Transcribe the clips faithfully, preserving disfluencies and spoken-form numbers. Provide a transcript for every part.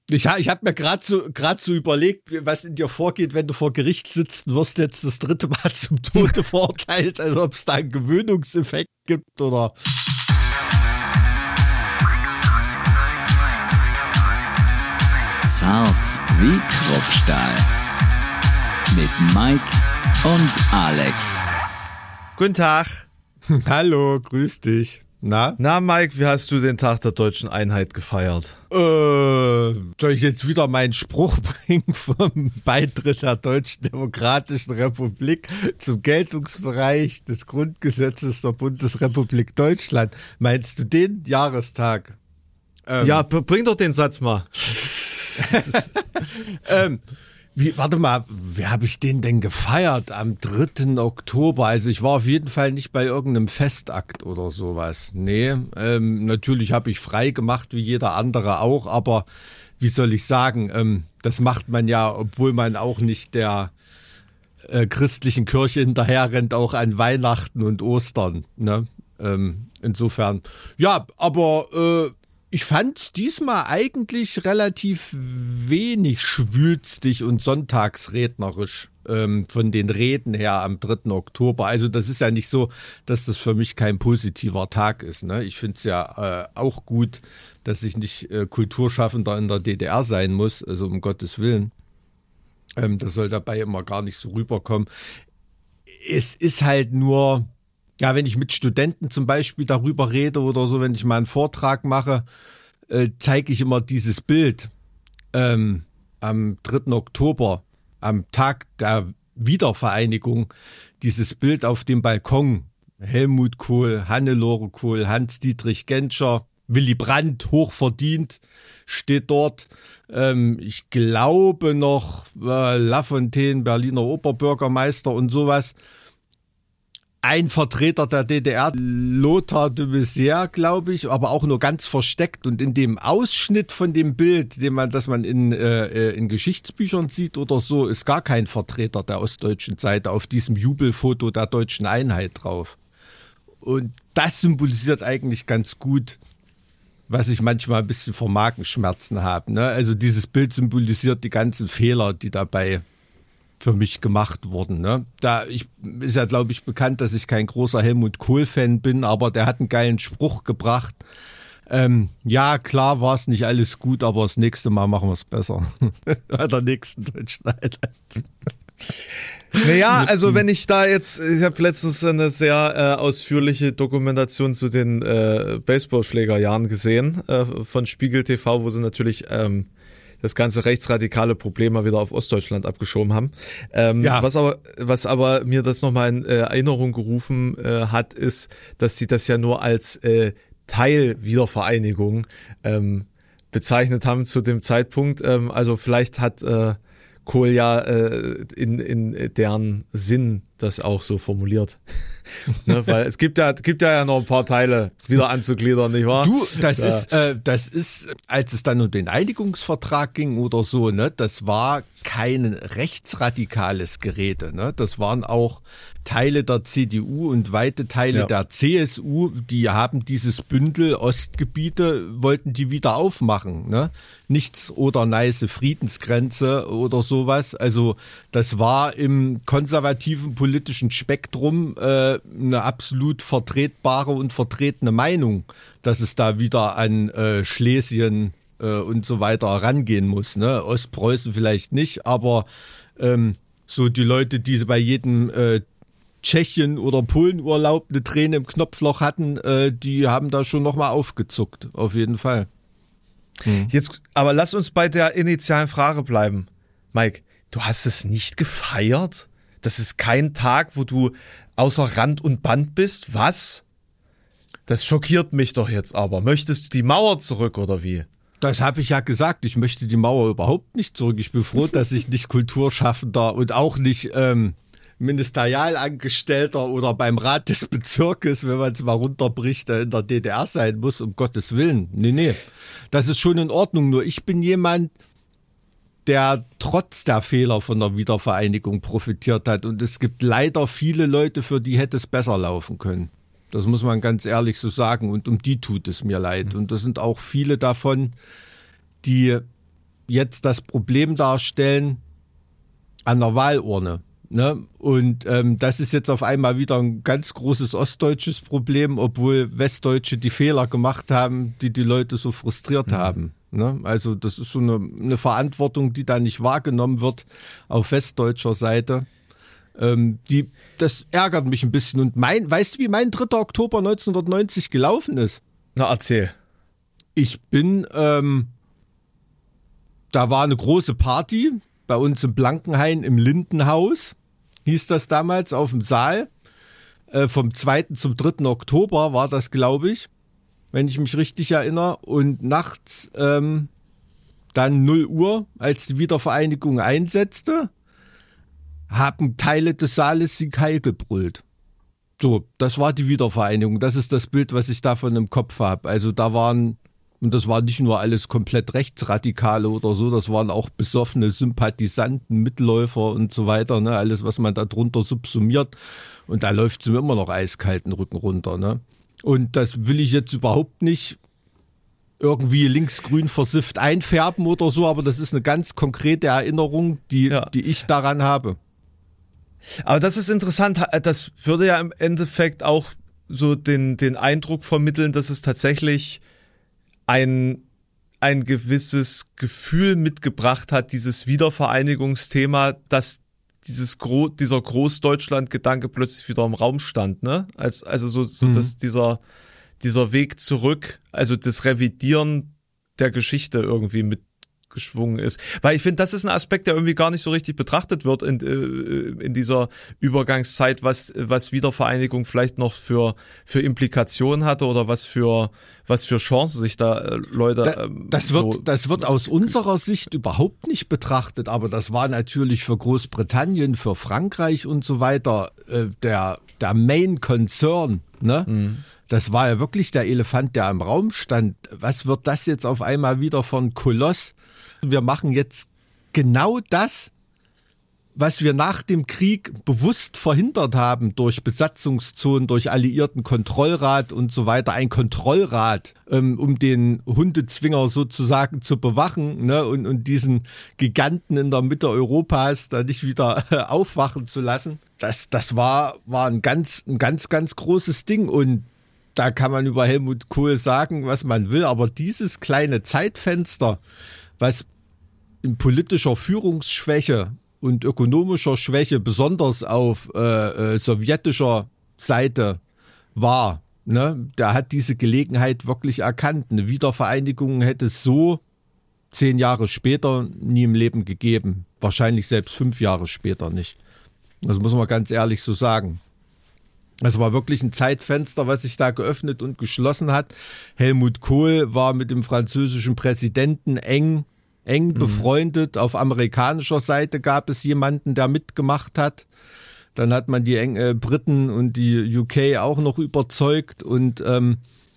Ich, ich habe mir gerade so, grad so überlegt, was in dir vorgeht, wenn du vor Gericht sitzt und wirst jetzt das dritte Mal zum Tode verurteilt, also ob es da einen Gewöhnungseffekt gibt oder... Zart wie Kruppstahl. Mit Mike und Alex. Guten Tag. Hallo, grüß dich. Na? Na, Mike, wie hast du den Tag der Deutschen Einheit gefeiert? Äh, soll ich jetzt wieder meinen Spruch bringen vom Beitritt der Deutschen Demokratischen Republik zum Geltungsbereich des Grundgesetzes der Bundesrepublik Deutschland? Meinst du den Jahrestag? Ähm, ja, bring doch den Satz mal. ähm, Wie, warte mal, wie habe ich den denn gefeiert? Am dritten Oktober. Also ich war auf jeden Fall nicht bei irgendeinem Festakt oder sowas. Nee, ähm, natürlich habe ich frei gemacht, wie jeder andere auch, aber wie soll ich sagen, ähm, das macht man ja, obwohl man auch nicht der äh, christlichen Kirche hinterherrennt, auch an Weihnachten und Ostern. Ne? Ähm, insofern, ja, aber... Äh, Ich fand's diesmal eigentlich relativ wenig schwülstig und sonntagsrednerisch ähm, von den Reden her am dritten Oktober. Also das ist ja nicht so, dass das für mich kein positiver Tag ist. Ne? Ich find's ja äh, auch gut, dass ich nicht äh, Kulturschaffender in der D D R sein muss, also um Gottes Willen. Ähm, das soll dabei immer gar nicht so rüberkommen. Es ist halt nur... Ja, wenn ich mit Studenten zum Beispiel darüber rede oder so, wenn ich mal einen Vortrag mache, äh, zeige ich immer dieses Bild ähm, am dritten Oktober, am Tag der Wiedervereinigung, dieses Bild auf dem Balkon. Helmut Kohl, Hannelore Kohl, Hans-Dietrich Genscher, Willy Brandt, hochverdient, steht dort. Ähm, ich glaube noch äh, Lafontaine, Berliner Oberbürgermeister und sowas. Ein Vertreter der D D R, Lothar de Maizière, glaube ich, aber auch nur ganz versteckt. Und in dem Ausschnitt von dem Bild, den man, das man in, äh, in Geschichtsbüchern sieht oder so, ist gar kein Vertreter der ostdeutschen Seite auf diesem Jubelfoto der Deutschen Einheit drauf. Und das symbolisiert eigentlich ganz gut, was ich manchmal ein bisschen vor Magenschmerzen habe. Ne? Also dieses Bild symbolisiert die ganzen Fehler, die dabei für mich gemacht wurden. Ne? Da ich, ist ja, glaube ich, bekannt, dass ich kein großer Helmut Kohl-Fan bin, aber der hat einen geilen Spruch gebracht. Ähm, ja, klar war es nicht alles gut, aber das nächste Mal machen wir es besser. Bei der nächsten Deutschen Einheit. Naja, also wenn ich da jetzt, ich habe letztens eine sehr äh, ausführliche Dokumentation zu den äh, Baseballschlägerjahren gesehen äh, von Spiegel T V, wo sie natürlich ähm, das ganze rechtsradikale Problem mal wieder auf Ostdeutschland abgeschoben haben. Ähm, ja. Was aber, was aber mir das nochmal in äh, Erinnerung gerufen äh, hat, ist, dass sie das ja nur als äh, Teil Wiedervereinigung ähm, bezeichnet haben zu dem Zeitpunkt. Ähm, also vielleicht hat äh, Kohl ja äh, in, in deren Sinn das auch so formuliert. Ne, weil es gibt ja, gibt ja noch ein paar Teile wieder anzugliedern, nicht wahr? Du, das ja. ist, äh, das ist, als es dann um den Einigungsvertrag ging oder so, ne, das war kein rechtsradikales Gerede, ne, das waren auch Teile der C D U und weite Teile ja. der C S U, die haben dieses Bündel Ostgebiete, wollten die wieder aufmachen, ne, nichts oder nice Friedensgrenze oder sowas, also das war im konservativen politischen Spektrum äh, eine absolut vertretbare und vertretene Meinung, dass es da wieder an äh, Schlesien äh, und so weiter rangehen muss. Ne? Ostpreußen vielleicht nicht, aber ähm, so die Leute, die bei jedem äh, Tschechien- oder Polenurlaub eine Träne im Knopfloch hatten, äh, die haben da schon nochmal aufgezuckt, auf jeden Fall. Hm. Jetzt, aber lass uns bei der initialen Frage bleiben. Mike, du hast es nicht gefeiert? Das ist kein Tag, wo du außer Rand und Band bist? Was? Das schockiert mich doch jetzt aber. Möchtest du die Mauer zurück oder wie? Das habe ich ja gesagt. Ich möchte die Mauer überhaupt nicht zurück. Ich bin froh, dass ich nicht Kulturschaffender und auch nicht ähm, Ministerialangestellter oder beim Rat des Bezirkes, wenn man es mal runterbricht, in der D D R sein muss, um Gottes Willen. Nee, nee. Das ist schon in Ordnung. Nur ich bin jemand, der trotz der Fehler von der Wiedervereinigung profitiert hat. Und es gibt leider viele Leute, für die hätte es besser laufen können. Das muss man ganz ehrlich so sagen. Und um die tut es mir leid. Und das sind auch viele davon, die jetzt das Problem darstellen an der Wahlurne. Ne? Und ähm, das ist jetzt auf einmal wieder ein ganz großes ostdeutsches Problem, obwohl Westdeutsche die Fehler gemacht haben, die die Leute so frustriert mhm. haben. Ne? Also das ist so eine, eine Verantwortung, die da nicht wahrgenommen wird auf westdeutscher Seite. Ähm, die, das ärgert mich ein bisschen. Und mein, weißt du, wie mein dritter Oktober neunzehnhundertneunzig gelaufen ist? Na, erzähl. Ich bin, ähm, da war eine große Party bei uns im Blankenhain im Lindenhaus, hieß das damals, auf dem Saal. Äh, vom zweiten zum dritten Oktober war das, glaube ich, wenn ich mich richtig erinnere. Und nachts ähm, dann null Uhr, als die Wiedervereinigung einsetzte, haben Teile des Saales Sieg Heil gebrüllt. So, das war die Wiedervereinigung. Das ist das Bild, was ich davon im Kopf habe. Also da waren, und das war nicht nur alles komplett Rechtsradikale oder so, das waren auch besoffene Sympathisanten, Mitläufer und so weiter, ne, alles, was man da drunter subsumiert. Und da läuft es mir immer noch eiskalten Rücken runter, ne. Und das will ich jetzt überhaupt nicht irgendwie linksgrün versifft einfärben oder so, aber das ist eine ganz konkrete Erinnerung, die, ja. die ich daran habe. Aber das ist interessant, das würde ja im Endeffekt auch so den, den Eindruck vermitteln, dass es tatsächlich ein, ein gewisses Gefühl mitgebracht hat, dieses Wiedervereinigungsthema, dass dieses Gro- dieser Großdeutschland-Gedanke plötzlich wieder im Raum stand, ne? Als, also so, so mhm. dass dieser, dieser Weg zurück, also das Revidieren der Geschichte irgendwie mitgeschwungen ist. Weil ich finde, das ist ein Aspekt, der irgendwie gar nicht so richtig betrachtet wird in, in dieser Übergangszeit, was, was Wiedervereinigung vielleicht noch für, für Implikationen hatte oder was für, was für Chancen sich da Leute. Da, das so wird, das wird aus unserer Sicht überhaupt nicht betrachtet, aber das war natürlich für Großbritannien, für Frankreich und so weiter, äh, der, der Main Concern, ne? Mhm. Das war ja wirklich der Elefant, der im Raum stand. Was wird das jetzt auf einmal wieder von Koloss? Wir machen jetzt genau das, was wir nach dem Krieg bewusst verhindert haben durch Besatzungszonen, durch alliierten Kontrollrat und so weiter. Ein Kontrollrat, ähm, um den Hundezwinger sozusagen zu bewachen, ne, und, und diesen Giganten in der Mitte Europas da nicht wieder äh, aufwachen zu lassen. Das, das war, war ein ganz, ein ganz, ganz großes Ding. Und da kann man über Helmut Kohl sagen, was man will, aber dieses kleine Zeitfenster, was in politischer Führungsschwäche und ökonomischer Schwäche besonders auf äh, äh, sowjetischer Seite war, ne, der hat diese Gelegenheit wirklich erkannt. Eine Wiedervereinigung hätte es so zehn Jahre später nie im Leben gegeben. Wahrscheinlich selbst fünf Jahre später nicht. Das muss man ganz ehrlich so sagen. Es war wirklich ein Zeitfenster, was sich da geöffnet und geschlossen hat. Helmut Kohl war mit dem französischen Präsidenten eng, eng befreundet. Mhm. Auf amerikanischer Seite gab es jemanden, der mitgemacht hat. Dann hat man die Eng- äh, Briten und die U K auch noch überzeugt. Und ähm,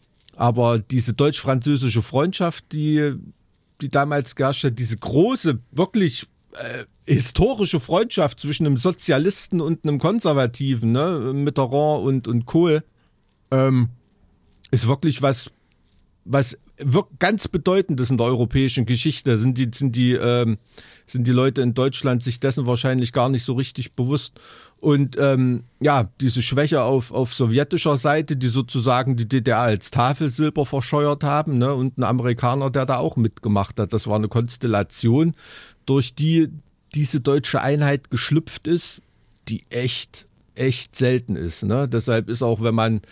aber diese deutsch-französische Freundschaft, die, die damals geherrscht hat, diese große, wirklich äh, historische Freundschaft zwischen einem Sozialisten und einem Konservativen, ne, Mitterrand und, und Kohl, ähm, ist wirklich was, was wirklich ganz Bedeutendes in der europäischen Geschichte. Sind die, sind die, ähm, sind die Leute in Deutschland sich dessen wahrscheinlich gar nicht so richtig bewusst. Und ähm, ja, diese Schwäche auf, auf sowjetischer Seite, die sozusagen die D D R als Tafelsilber verscheuert haben, ne, und ein Amerikaner, der da auch mitgemacht hat. Das war eine Konstellation, durch die diese deutsche Einheit geschlüpft ist, die echt, echt selten ist. Ne? Deshalb ist auch, wenn man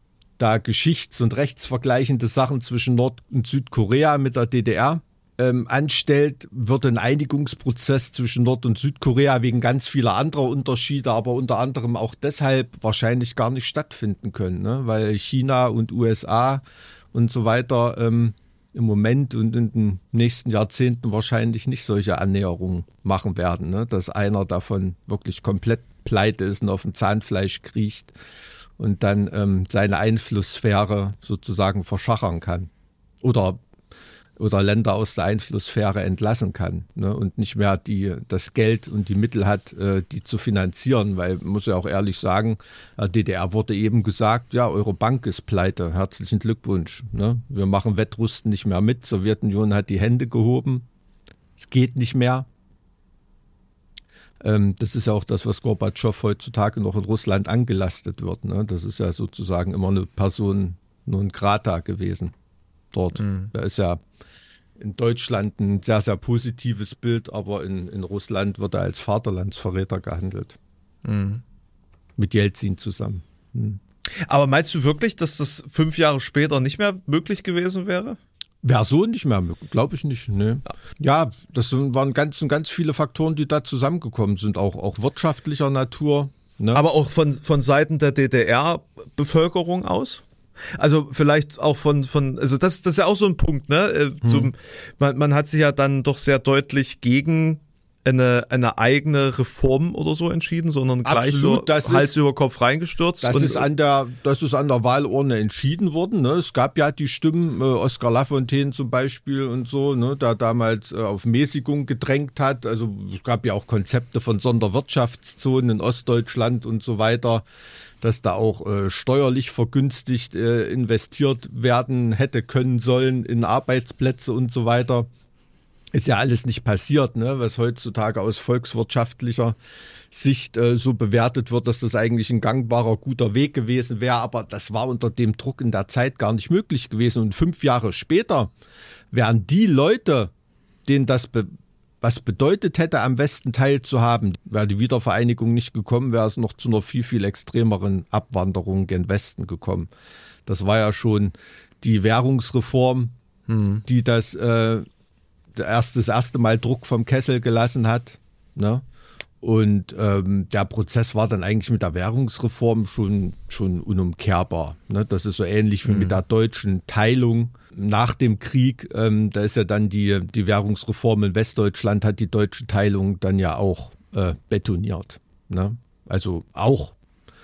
da geschichts- und rechtsvergleichende Sachen zwischen Nord- und Südkorea mit der D D R ähm, anstellt, wird ein Einigungsprozess zwischen Nord- und Südkorea wegen ganz vieler anderer Unterschiede, aber unter anderem auch deshalb wahrscheinlich gar nicht stattfinden können, ne? Weil China und U S A und so weiter ähm, im Moment und in den nächsten Jahrzehnten wahrscheinlich nicht solche Annäherungen machen werden, ne? Dass einer davon wirklich komplett pleite ist und auf dem Zahnfleisch kriecht und dann ähm, seine Einflusssphäre sozusagen verschachern kann oder oder Länder aus der Einflusssphäre entlassen kann, ne, und nicht mehr die das Geld und die Mittel hat, äh, die zu finanzieren, weil, man muss ja auch ehrlich sagen, der D D R wurde eben gesagt, ja, eure Bank ist pleite, herzlichen Glückwunsch, ne, wir machen Wettrüsten nicht mehr mit, Sowjetunion hat die Hände gehoben, Es geht nicht mehr. Ähm, das ist ja auch das, was Gorbatschow heutzutage noch in Russland angelastet wird. Ne? Das ist ja sozusagen immer eine Person non grata gewesen dort. Mhm. Da ist ja in Deutschland ein sehr, sehr positives Bild, aber in, in Russland wird er als Vaterlandsverräter gehandelt. Mhm. Mit Jelzin zusammen. Mhm. Aber meinst du wirklich, dass das fünf Jahre später nicht mehr möglich gewesen wäre? Wäre so nicht mehr möglich, glaube ich nicht. Nee. Ja, das waren ganz, ganz viele Faktoren, die da zusammengekommen sind, auch, auch wirtschaftlicher Natur. Ne? Aber auch von, von Seiten der D D R-Bevölkerung aus? Also vielleicht auch von, von also das, das ist ja auch so ein Punkt, ne? Zum, hm. man, man hat sich ja dann doch sehr deutlich gegen eine, eine eigene Reform oder so entschieden, sondern gleich Absolut, so Hals ist, über Kopf reingestürzt. Das, und, ist an der, das ist an der Wahlurne entschieden worden. Ne? Es gab ja die Stimmen, äh, Oskar Lafontaine zum Beispiel und so, ne, der damals äh, auf Mäßigung gedrängt hat. Also es gab ja auch Konzepte von Sonderwirtschaftszonen in Ostdeutschland und so weiter, dass da auch äh, steuerlich vergünstigt äh, investiert werden hätte können sollen in Arbeitsplätze und so weiter. Ist ja alles nicht passiert, ne? Was heutzutage aus volkswirtschaftlicher Sicht äh, so bewertet wird, dass das eigentlich ein gangbarer, guter Weg gewesen wäre. Aber das war unter dem Druck in der Zeit gar nicht möglich gewesen. Und fünf Jahre später wären die Leute, denen das be- was bedeutet hätte, am Westen teilzuhaben, wäre die Wiedervereinigung nicht gekommen, wäre es noch zu einer viel, viel extremeren Abwanderung gen Westen gekommen. Das war ja schon die Währungsreform, hm. die das... Äh, Erst das erste Mal Druck vom Kessel gelassen hat. Ne? Und ähm, der Prozess war dann eigentlich mit der Währungsreform schon, schon unumkehrbar. Ne? Das ist so ähnlich wie mhm. mit der deutschen Teilung nach dem Krieg. Ähm, da ist ja dann die, die Währungsreform in Westdeutschland, hat die deutsche Teilung dann ja auch äh, betoniert. Ne? Also auch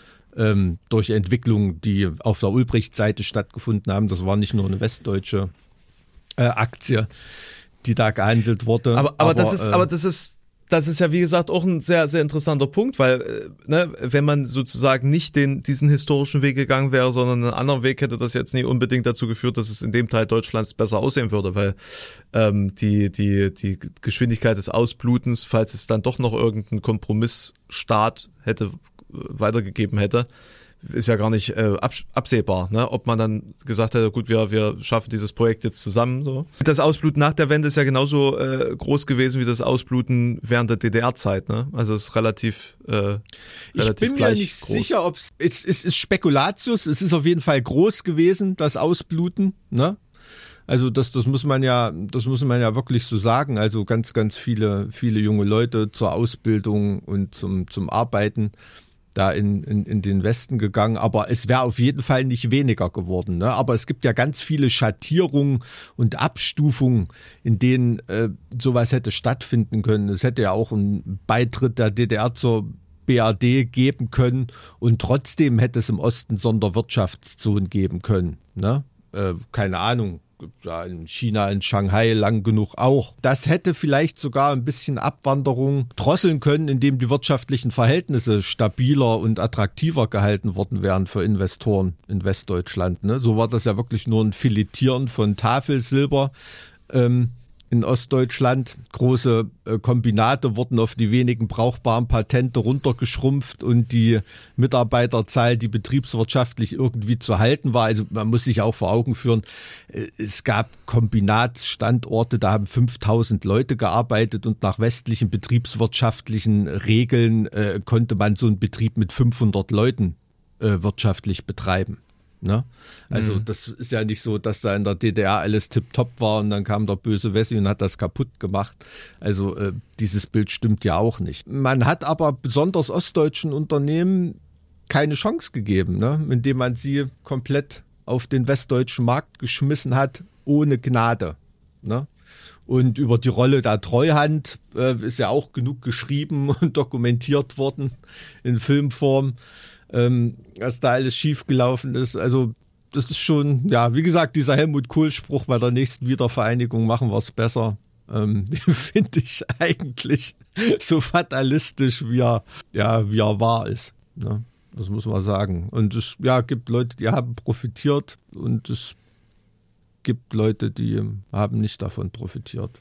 ähm, durch Entwicklungen, die auf der Ulbricht-Seite stattgefunden haben. Das war nicht nur eine westdeutsche äh, Aktie, die da gehandelt wurde. Aber, aber, aber das ist, äh, aber das ist, das ist ja wie gesagt auch ein sehr, sehr interessanter Punkt, weil ne, wenn man sozusagen nicht den diesen historischen Weg gegangen wäre, sondern einen anderen Weg, hätte das jetzt nicht unbedingt dazu geführt, dass es in dem Teil Deutschlands besser aussehen würde, weil ähm, die die die Geschwindigkeit des Ausblutens, falls es dann doch noch irgendeinen Kompromissstaat hätte weitergegeben hätte, ist ja gar nicht äh, absehbar, ne? Ob man dann gesagt hätte, gut, wir wir schaffen dieses Projekt jetzt zusammen. So. Das Ausbluten nach der Wende ist ja genauso äh, groß gewesen wie das Ausbluten während der D D R-Zeit. Ne? Also es ist relativ, äh, relativ Ich bin mir nicht groß. sicher, ob es es ist Spekulatius. Es ist auf jeden Fall groß gewesen, das Ausbluten. Ne? Also das das muss man ja das muss man ja wirklich so sagen. Also ganz ganz viele viele junge Leute zur Ausbildung und zum zum Arbeiten da in, in, in den Westen gegangen, aber es wäre auf jeden Fall nicht weniger geworden. Ne? Aber es gibt ja ganz viele Schattierungen und Abstufungen, in denen äh, sowas hätte stattfinden können. Es hätte ja auch einen Beitritt der D D R zur B R D geben können und trotzdem hätte es im Osten Sonderwirtschaftszonen geben können. Ne? Äh, keine Ahnung. Ja, in China, in Shanghai lang genug auch. Das hätte vielleicht sogar ein bisschen Abwanderung drosseln können, indem die wirtschaftlichen Verhältnisse stabiler und attraktiver gehalten worden wären für Investoren in Westdeutschland. Ne? So war das ja wirklich nur ein Filetieren von Tafelsilber ähm, in Ostdeutschland. Große äh, Kombinate wurden auf die wenigen brauchbaren Patente runtergeschrumpft und die Mitarbeiterzahl, die betriebswirtschaftlich irgendwie zu halten war, also man muss sich auch vor Augen führen, äh, es gab Kombinatsstandorte, da haben fünftausend Leute gearbeitet und nach westlichen betriebswirtschaftlichen Regeln äh, konnte man so einen Betrieb mit fünfhundert Leuten äh, wirtschaftlich betreiben. Ne? Also mhm. das ist ja nicht so, dass da in der D D R alles tipptopp war und dann kam der böse Wessi und hat das kaputt gemacht. Also äh, dieses Bild stimmt ja auch nicht. Man hat aber besonders ostdeutschen Unternehmen keine Chance gegeben, ne? Indem man sie komplett auf den westdeutschen Markt geschmissen hat, ohne Gnade. Ne? Und über die Rolle der Treuhand äh, ist ja auch genug geschrieben und dokumentiert worden in Filmform. Ähm, was da alles schiefgelaufen ist. Also das ist schon, ja, wie gesagt, dieser Helmut Kohl-Spruch bei der nächsten Wiedervereinigung, machen wir es besser, ähm, den finde ich eigentlich so fatalistisch, wie er, ja, wie er wahr ist. Ne? Das muss man sagen. Und es ja, gibt Leute, die haben profitiert und es gibt Leute, die haben nicht davon profitiert.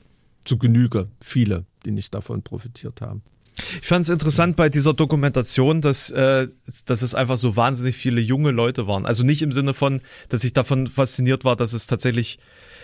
zu Genüge viele, die nicht davon profitiert haben. Ich fand es interessant bei dieser Dokumentation, dass, äh, dass es einfach so wahnsinnig viele junge Leute waren. Also nicht im Sinne von, dass ich davon fasziniert war, dass es tatsächlich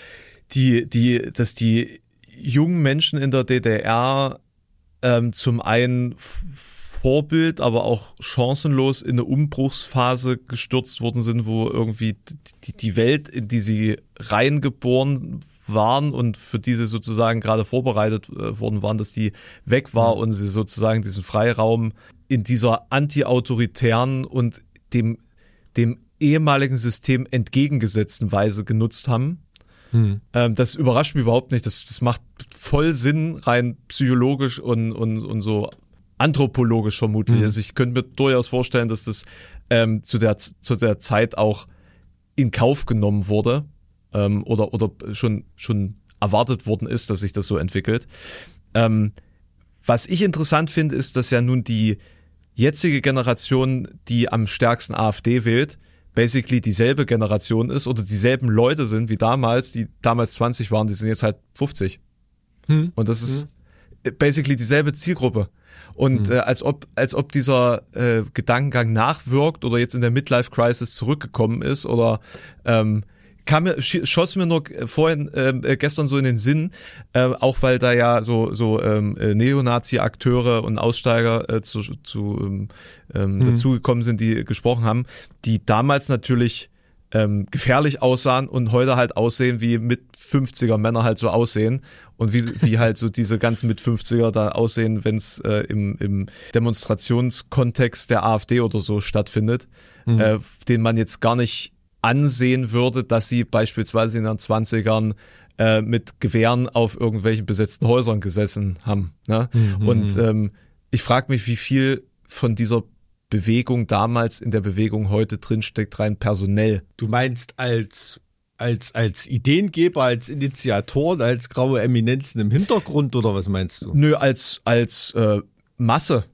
die, die, dass die jungen Menschen in der D D R ähm, zum einen Vorbild, aber auch chancenlos in eine Umbruchsphase gestürzt worden sind, wo irgendwie die, die Welt, in die sie reingeboren waren und für die sie sozusagen gerade vorbereitet äh, worden waren, dass die weg war und sie sozusagen diesen Freiraum in dieser anti-autoritären und dem, dem ehemaligen System entgegengesetzten Weise genutzt haben. Hm. Ähm, das überrascht mich überhaupt nicht. Das, das macht voll Sinn, rein psychologisch und, und, und so anthropologisch vermutlich. Mhm. Also ich könnte mir durchaus vorstellen, dass das ähm, zu der zu der Zeit auch in Kauf genommen wurde ähm, oder oder schon schon erwartet worden ist, dass sich das so entwickelt. Ähm, was ich interessant finde, ist, dass ja nun die jetzige Generation, die am stärksten AfD wählt, basically dieselbe Generation ist oder dieselben Leute sind wie damals, die damals zwanzig waren, die sind jetzt halt fünfzig. Mhm. Und das ist mhm. basically dieselbe Zielgruppe. Und mhm. äh, als ob als ob dieser äh, Gedankengang nachwirkt oder jetzt in der Midlife-Crisis zurückgekommen ist oder ähm, kam mir, schoss mir nur vorhin äh, gestern so in den Sinn, äh, auch weil da ja so so ähm, Neonazi-Akteure und Aussteiger äh, zu, zu ähm, mhm. dazugekommen sind, die gesprochen haben, die damals natürlich ähm, gefährlich aussahen und heute halt aussehen, wie mit fünfziger Männer halt so aussehen und wie wie halt so diese ganzen mit fünfziger da aussehen, wenn es äh, im im Demonstrationskontext der AfD oder so stattfindet, mhm. äh, den man jetzt gar nicht ansehen würde, dass sie beispielsweise in den zwanzigern äh, mit Gewehren auf irgendwelchen besetzten Häusern gesessen haben. Ne? Mhm. Und ähm, ich frage mich, wie viel von dieser Bewegung damals in der Bewegung heute drinsteckt, rein personell. Du meinst als als als Ideengeber, als Initiatoren, als graue Eminenzen im Hintergrund oder was meinst du? Nö, als als äh, Masse,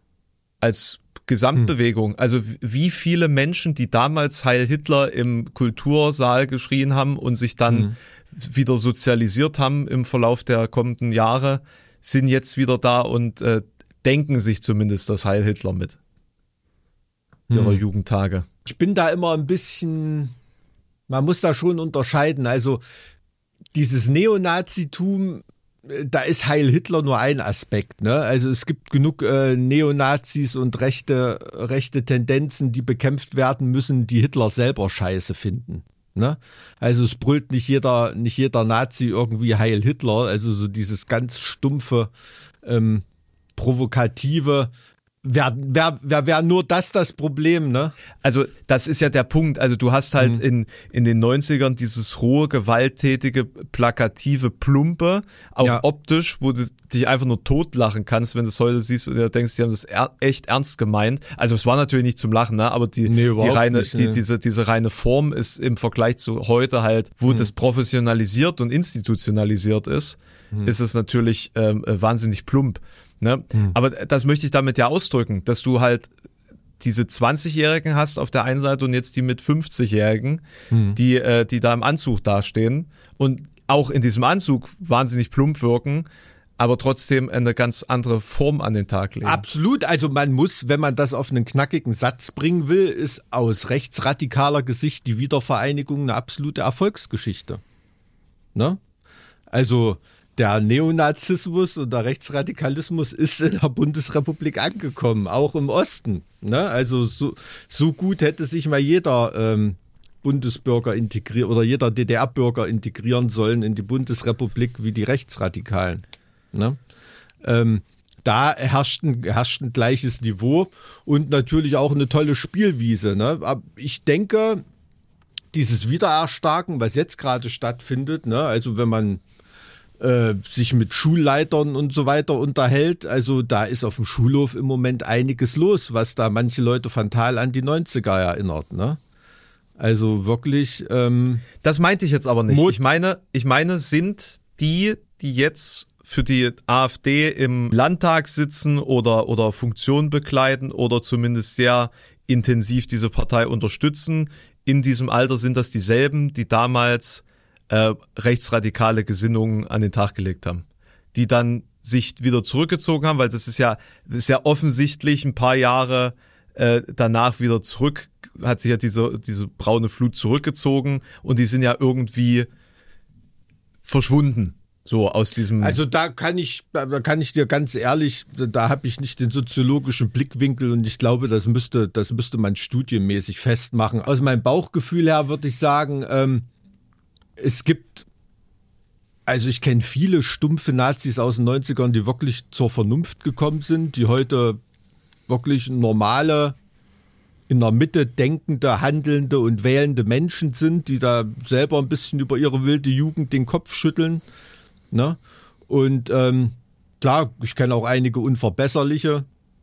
als Gesamtbewegung. Hm. Also wie viele Menschen, die damals Heil Hitler im Kultursaal geschrien haben und sich dann hm. wieder sozialisiert haben im Verlauf der kommenden Jahre, sind jetzt wieder da und äh, denken sich zumindest das Heil Hitler mit. Ihrer hm. Jugendtage. Ich bin da immer ein bisschen, man muss da schon unterscheiden. Also dieses Neonazitum, da ist Heil Hitler nur ein Aspekt, ne? Also es gibt genug äh, Neonazis und rechte rechte Tendenzen, die bekämpft werden müssen, die Hitler selber scheiße finden, ne? Also es brüllt nicht jeder nicht jeder Nazi irgendwie Heil Hitler, also so dieses ganz stumpfe, ähm, provokative. Wäre wär, wär, wär nur das das Problem, ne? Also das ist ja der Punkt. Also du hast halt mhm. in in den neunzigern dieses rohe, gewalttätige, plakative, plumpe, auch ja. optisch, wo du dich einfach nur totlachen kannst, wenn du es heute siehst und du denkst, die haben das er, echt ernst gemeint. Also es war natürlich nicht zum Lachen, ne? Aber die, nee, die reine, nicht, die, ne? diese diese reine Form ist im Vergleich zu heute halt, wo mhm. das professionalisiert und institutionalisiert ist, mhm. ist es natürlich ähm, wahnsinnig plump. Ne? Mhm. Aber das möchte ich damit ja ausdrücken, dass du halt diese zwanzigjährigen hast auf der einen Seite und jetzt die mit fünfzigjährigen, mhm. die äh, die da im Anzug dastehen und auch in diesem Anzug wahnsinnig plump wirken, aber trotzdem eine ganz andere Form an den Tag legen. Absolut, also man muss, wenn man das auf einen knackigen Satz bringen will, ist aus rechtsradikaler Gesicht die Wiedervereinigung eine absolute Erfolgsgeschichte. Ne? Also der Neonazismus und der Rechtsradikalismus ist in der Bundesrepublik angekommen, auch im Osten. Ne? Also so, so gut hätte sich mal jeder ähm, Bundesbürger integrieren oder jeder D D R-Bürger integrieren sollen in die Bundesrepublik wie die Rechtsradikalen. Ne? Ähm, da herrscht ein, herrscht ein gleiches Niveau und natürlich auch eine tolle Spielwiese. Ne? Aber ich denke, dieses Wiedererstarken, was jetzt gerade stattfindet, ne? Also wenn man Äh, sich mit Schulleitern und so weiter unterhält. Also da ist auf dem Schulhof im Moment einiges los, was da manche Leute fatal an die neunziger erinnert. Ne? Also wirklich. Ähm, das meinte ich jetzt aber nicht. Ich meine, ich meine, sind die, die jetzt für die AfD im Landtag sitzen oder oder Funktion bekleiden oder zumindest sehr intensiv diese Partei unterstützen, in diesem Alter sind das dieselben, die damals Äh, rechtsradikale Gesinnungen an den Tag gelegt haben. die dann sich wieder zurückgezogen haben, weil das ist ja, das ist ja offensichtlich ein paar Jahre äh, danach wieder zurück, hat sich ja diese, diese braune Flut zurückgezogen und die sind ja irgendwie verschwunden. So aus diesem. Also da kann ich, da kann ich dir ganz ehrlich, da habe ich nicht den soziologischen Blickwinkel und ich glaube, das müsste, das müsste man studienmäßig festmachen. Aus meinem Bauchgefühl her würde ich sagen, ähm, es gibt, also ich kenne viele stumpfe Nazis aus den neunzigern, die wirklich zur Vernunft gekommen sind, die heute wirklich normale, in der Mitte denkende, handelnde und wählende Menschen sind, die da selber ein bisschen über ihre wilde Jugend den Kopf schütteln. Ne? Und ähm, klar, ich kenne auch einige Unverbesserliche,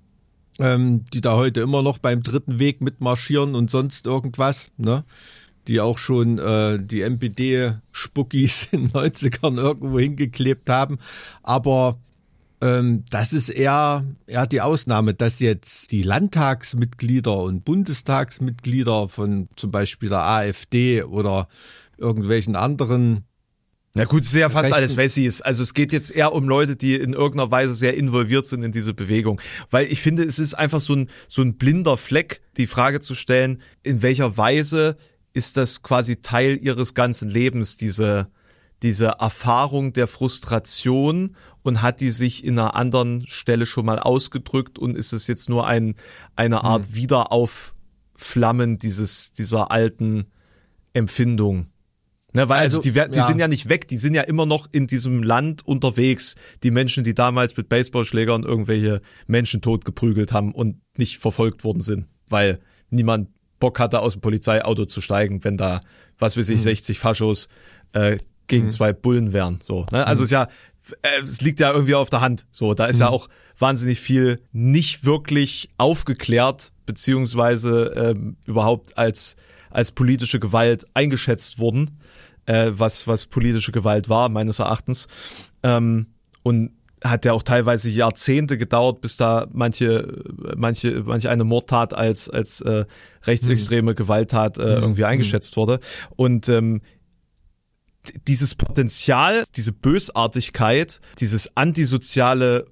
ähm, die da heute immer noch beim dritten Weg mitmarschieren und sonst irgendwas, ne? Die auch schon äh, die M P D-Spuckis in den neunzigern irgendwo hingeklebt haben. Aber ähm, das ist eher, eher die Ausnahme, dass jetzt die Landtagsmitglieder und Bundestagsmitglieder von zum Beispiel der AfD oder irgendwelchen anderen. Na gut, es ist ja fast Rechten. alles Wessis. Also es geht jetzt eher um Leute, die in irgendeiner Weise sehr involviert sind in diese Bewegung. Weil ich finde, es ist einfach so ein, so ein blinder Fleck, die Frage zu stellen, in welcher Weise ist das quasi Teil ihres ganzen Lebens, diese, diese Erfahrung der Frustration, und hat die sich in einer anderen Stelle schon mal ausgedrückt und ist es jetzt nur ein, eine Art hm. Wiederaufflammen dieses, dieser alten Empfindung? Ne, weil also, also die, die ja. sind ja nicht weg, die sind ja immer noch in diesem Land unterwegs, die Menschen, die damals mit Baseballschlägern irgendwelche Menschen totgeprügelt haben und nicht verfolgt worden sind, weil niemand Bock hatte, aus dem Polizeiauto zu steigen, wenn da, was weiß ich, mhm. sechzig Faschos äh, gegen mhm. zwei Bullen wären. So, ne? Also mhm. es ist ja, äh, es liegt ja irgendwie auf der Hand. So, da ist mhm. ja auch wahnsinnig viel nicht wirklich aufgeklärt, beziehungsweise ähm, überhaupt als als politische Gewalt eingeschätzt worden. Äh, was was politische Gewalt war, meines Erachtens. Ähm, und hat ja auch teilweise Jahrzehnte gedauert, bis da manche manche manche eine Mordtat als als äh, rechtsextreme mhm. Gewalttat äh, irgendwie mhm. eingeschätzt wurde. Und ähm, dieses Potenzial, diese Bösartigkeit, dieses antisoziale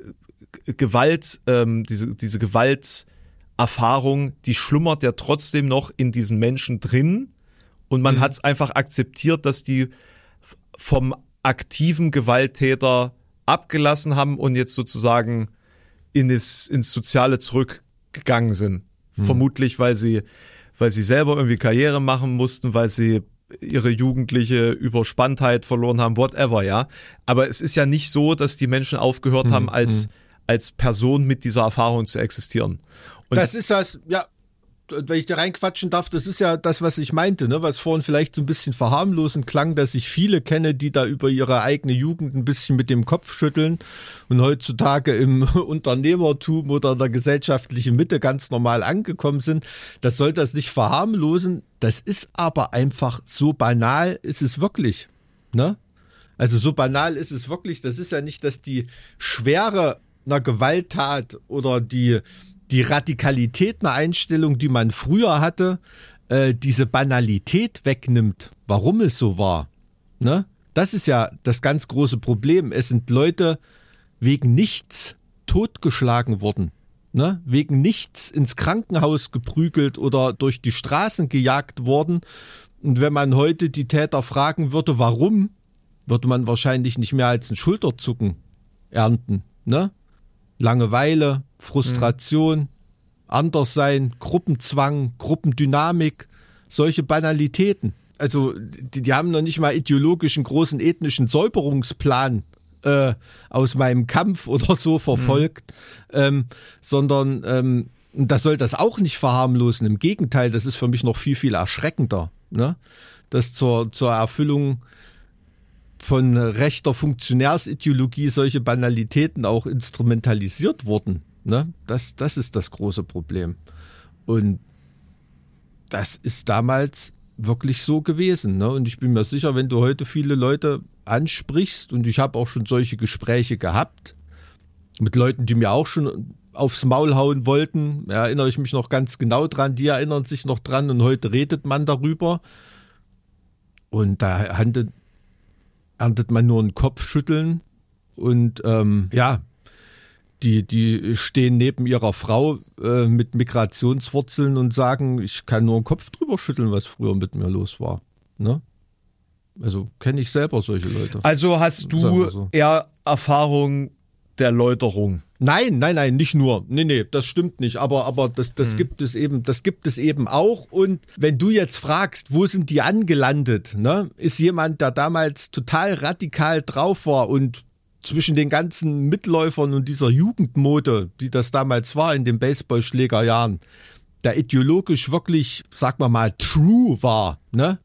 Gewalt, ähm, diese diese Gewalterfahrung, die schlummert ja trotzdem noch in diesen Menschen drin. Und man mhm. hat es einfach akzeptiert, dass die vom aktiven Gewalttäter abgelassen haben und jetzt sozusagen in das, ins Soziale zurückgegangen sind. Mhm. Vermutlich, weil sie, weil sie selber irgendwie Karriere machen mussten, weil sie ihre jugendliche Überspanntheit verloren haben, whatever, ja. Aber es ist ja nicht so, dass die Menschen aufgehört mhm. haben, als, als Person mit dieser Erfahrung zu existieren. Und das ist das, ja. Wenn ich da reinquatschen darf, das ist ja das, was ich meinte, ne, was vorhin vielleicht so ein bisschen verharmlosend klang, dass ich viele kenne, die da über ihre eigene Jugend ein bisschen mit dem Kopf schütteln und heutzutage im Unternehmertum oder in der gesellschaftlichen Mitte ganz normal angekommen sind. Das soll das nicht verharmlosen. Das ist aber einfach so banal, ist es wirklich, ne? Also so banal ist es wirklich. Das ist ja nicht, dass die Schwere einer Gewalttat oder die die Radikalität einer Einstellung, die man früher hatte, äh, diese Banalität wegnimmt, warum es so war. Ne? Das ist ja das ganz große Problem. Es sind Leute wegen nichts totgeschlagen worden, ne? Wegen nichts ins Krankenhaus geprügelt oder durch die Straßen gejagt worden. Und wenn man heute die Täter fragen würde, warum, würde man wahrscheinlich nicht mehr als ein Schulterzucken ernten. Ne? Langeweile, Frustration, mhm. Anderssein, Gruppenzwang, Gruppendynamik, solche Banalitäten. Also die, die haben noch nicht mal ideologischen großen ethnischen Säuberungsplan äh, aus meinem Kampf oder so verfolgt, mhm. ähm, sondern ähm, das soll das auch nicht verharmlosen. Im Gegenteil, das ist für mich noch viel, viel erschreckender, ne? Dass zur, zur Erfüllung von rechter Funktionärsideologie solche Banalitäten auch instrumentalisiert wurden. Ne? Das, das ist das große Problem. Und das ist damals wirklich so gewesen. Ne? Und ich bin mir sicher, wenn du heute viele Leute ansprichst, und ich habe auch schon solche Gespräche gehabt, mit Leuten, die mir auch schon aufs Maul hauen wollten, da erinnere ich mich noch ganz genau dran, die erinnern sich noch dran und heute redet man darüber. Und da handelt erntet man nur ein Kopfschütteln und ähm, ja, die, die stehen neben ihrer Frau äh, mit Migrationswurzeln und sagen, ich kann nur den Kopf drüber schütteln, was früher mit mir los war. Ne? Also kenne ich selber solche Leute. Also hast du so. eher Erfahrung der Läuterung? Nein, nein, nein, nicht nur. Nee, nee, das stimmt nicht. Aber, aber das, das hm. gibt es eben, das gibt es eben auch. Und wenn du jetzt fragst, wo sind die angelandet, ne? Ist jemand, der damals total radikal drauf war und zwischen den ganzen Mitläufern und dieser Jugendmode, die das damals war in den Baseballschlägerjahren, der ideologisch wirklich, sag mal mal, true war, ne?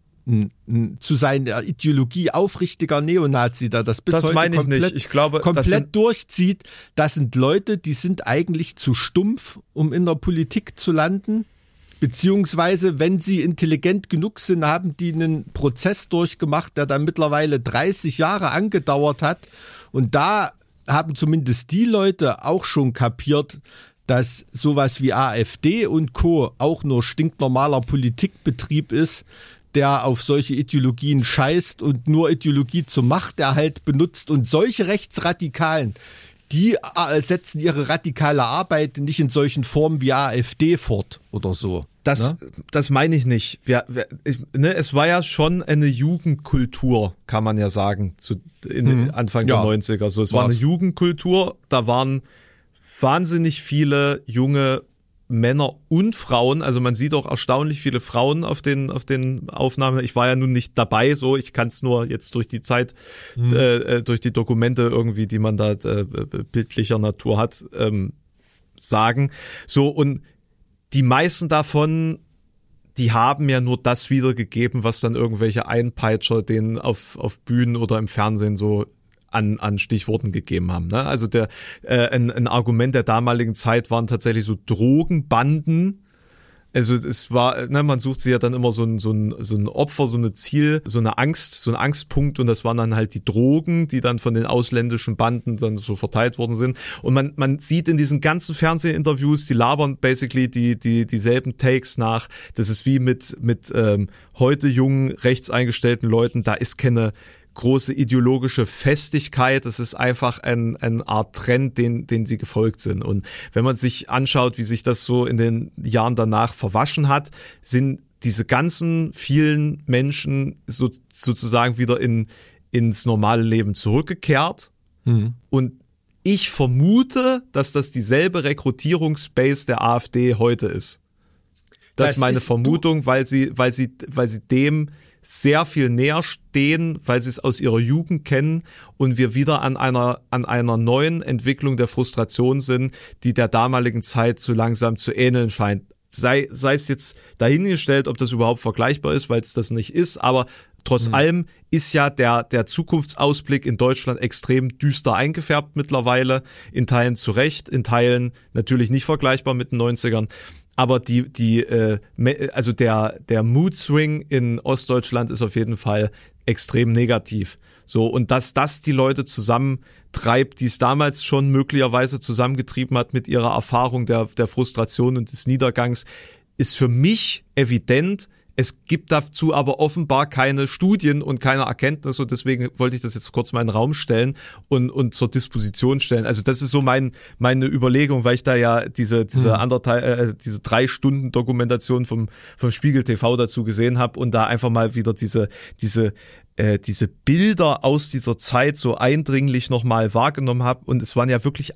Zu seiner Ideologie aufrichtiger Neonazi, der das bis das heute meine ich komplett, nicht. Ich glaube, komplett das sind durchzieht. Das sind Leute, die sind eigentlich zu stumpf, um in der Politik zu landen. Beziehungsweise, wenn sie intelligent genug sind, haben die einen Prozess durchgemacht, der dann mittlerweile dreißig Jahre angedauert hat. Und da haben zumindest die Leute auch schon kapiert, dass sowas wie AfD und Co. auch nur stinknormaler Politikbetrieb ist, der auf solche Ideologien scheißt und nur Ideologie zum Machterhalt benutzt. Und solche Rechtsradikalen, die setzen ihre radikale Arbeit nicht in solchen Formen wie AfD fort oder so. Das, ne? das meine ich nicht. Ja, ich, ne, es war ja schon eine Jugendkultur, kann man ja sagen, zu, in, hm. Anfang ja. der neunziger. So, es war eine Jugendkultur, da waren wahnsinnig viele junge Männer und Frauen, also man sieht auch erstaunlich viele Frauen auf den auf den Aufnahmen. Ich war ja nun nicht dabei, so ich kann es nur jetzt durch die Zeit, mhm. äh, durch die Dokumente irgendwie, die man da äh, bildlicher Natur hat, ähm, sagen. So, und die meisten davon, die haben ja nur das wiedergegeben, was dann irgendwelche Einpeitscher denen auf auf Bühnen oder im Fernsehen so an an Stichworten gegeben haben. Ne? Also der äh, ein, ein Argument der damaligen Zeit waren tatsächlich so Drogenbanden. Also es war, ne, man sucht sich ja dann immer so ein so ein so ein Opfer, so eine Ziel, so eine Angst, so ein Angstpunkt, und das waren dann halt die Drogen, die dann von den ausländischen Banden dann so verteilt worden sind. Und man man sieht in diesen ganzen Fernsehinterviews, die labern basically die die dieselben Takes nach. Das ist wie mit mit ähm, heute jungen rechtseingestellten Leuten. Da ist keine große ideologische Festigkeit, es ist einfach ein, eine Art Trend, den, den sie gefolgt sind. Und wenn man sich anschaut, wie sich das so in den Jahren danach verwaschen hat, sind diese ganzen vielen Menschen so, sozusagen wieder in, ins normale Leben zurückgekehrt. Mhm. Und ich vermute, dass das dieselbe Rekrutierungsbase der AfD heute ist. Das, das ist meine ist Vermutung, weil sie, weil sie, weil sie dem sehr viel näher stehen, weil sie es aus ihrer Jugend kennen und wir wieder an einer an einer neuen Entwicklung der Frustration sind, die der damaligen Zeit so langsam zu ähneln scheint. Sei sei es jetzt dahingestellt, ob das überhaupt vergleichbar ist, weil es das nicht ist, aber trotz mhm. allem ist ja der der Zukunftsausblick in Deutschland extrem düster eingefärbt mittlerweile, in Teilen zu Recht, in Teilen natürlich nicht vergleichbar mit den neunzigern. Aber die, die, äh, also der, der Mood Swing in Ostdeutschland ist auf jeden Fall extrem negativ. So, und dass das die Leute zusammentreibt, die es damals schon möglicherweise zusammengetrieben hat mit ihrer Erfahrung der, der Frustration und des Niedergangs, ist für mich evident. Es gibt dazu aber offenbar keine Studien und keine Erkenntnis, und deswegen wollte ich das jetzt kurz mal in den Raum stellen und, und zur Disposition stellen. Also das ist so mein, meine Überlegung, weil ich da ja diese, diese hm. anderthalb, äh, diese drei Stunden Dokumentation vom, vom Spiegel T V dazu gesehen habe und da einfach mal wieder diese, diese, äh, diese Bilder aus dieser Zeit so eindringlich nochmal wahrgenommen habe, und es waren ja wirklich,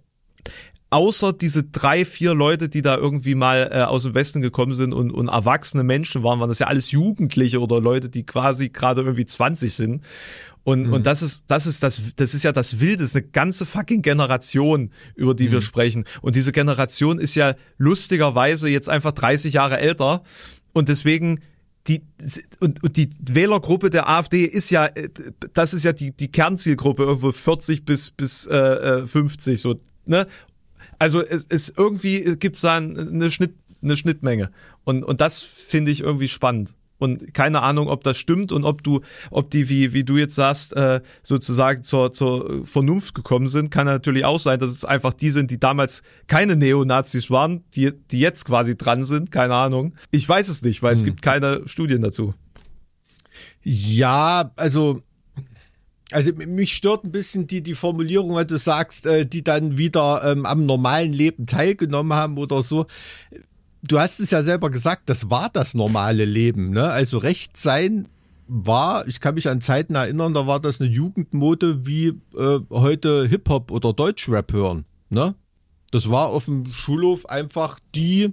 außer diese drei, vier Leute, die da irgendwie mal äh, aus dem Westen gekommen sind und, und erwachsene Menschen waren, waren das ja alles Jugendliche oder Leute, die quasi gerade irgendwie zwanzig sind. Und, mhm. und das ist, das ist das, das ist ja das Wilde, das ist eine ganze fucking Generation, über die mhm. wir sprechen. Und diese Generation ist ja lustigerweise jetzt einfach dreißig Jahre älter, und deswegen die, und, und die Wählergruppe der AfD ist ja, das ist ja die, die Kernzielgruppe, irgendwo vierzig bis, bis äh, fünfzig, so, ne? Also es ist irgendwie, gibt's da eine Schnitt, eine Schnittmenge. Und, und das finde ich irgendwie spannend. Und keine Ahnung, ob das stimmt und ob du, ob die, wie, wie du jetzt sagst, äh, sozusagen zur, zur Vernunft gekommen sind. Kann natürlich auch sein, dass es einfach die sind, die damals keine Neonazis waren, die, die jetzt quasi dran sind. Keine Ahnung. Ich weiß es nicht, weil hm. es gibt keine Studien dazu. Ja, also Also mich stört ein bisschen die, die Formulierung, wenn du sagst, äh, die dann wieder ähm, am normalen Leben teilgenommen haben oder so. Du hast es ja selber gesagt, das war das normale Leben, ne? Also Recht sein war, ich kann mich an Zeiten erinnern, da war das eine Jugendmode wie äh, heute Hip-Hop oder Deutschrap hören, ne? Das war auf dem Schulhof einfach die,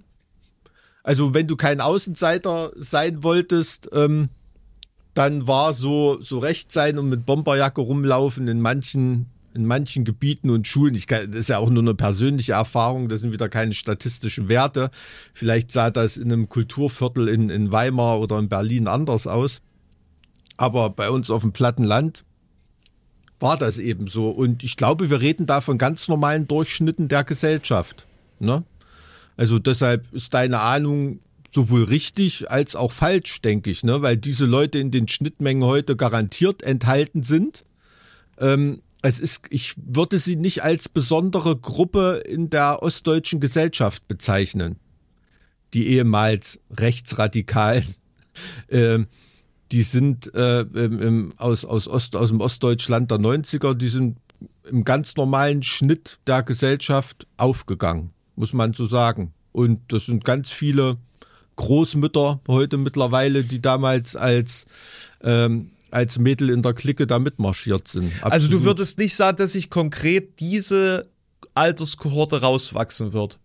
also wenn du kein Außenseiter sein wolltest, ähm, dann war so, so Recht sein und mit Bomberjacke rumlaufen in manchen, in manchen Gebieten und Schulen. Ich kann, das ist ja auch nur eine persönliche Erfahrung, das sind wieder keine statistischen Werte. Vielleicht sah das in einem Kulturviertel in, in Weimar oder in Berlin anders aus. Aber bei uns auf dem platten Land war das eben so. Und ich glaube, wir reden da von ganz normalen Durchschnitten der Gesellschaft, ne? Also deshalb ist deine Ahnung sowohl richtig als auch falsch, denke ich, ne? Weil diese Leute in den Schnittmengen heute garantiert enthalten sind. Ähm, es ist, ich würde sie nicht als besondere Gruppe in der ostdeutschen Gesellschaft bezeichnen. Die ehemals Rechtsradikalen, äh, die sind äh, im, aus, aus, Ost, aus dem Ostdeutschland der neunziger, die sind im ganz normalen Schnitt der Gesellschaft aufgegangen, muss man so sagen. Und das sind ganz viele Großmütter heute mittlerweile, die damals als, ähm, als Mädel in der Clique da mitmarschiert sind. Absolut. Also du würdest nicht sagen, dass sich konkret diese Alterskohorte rauswachsen wird?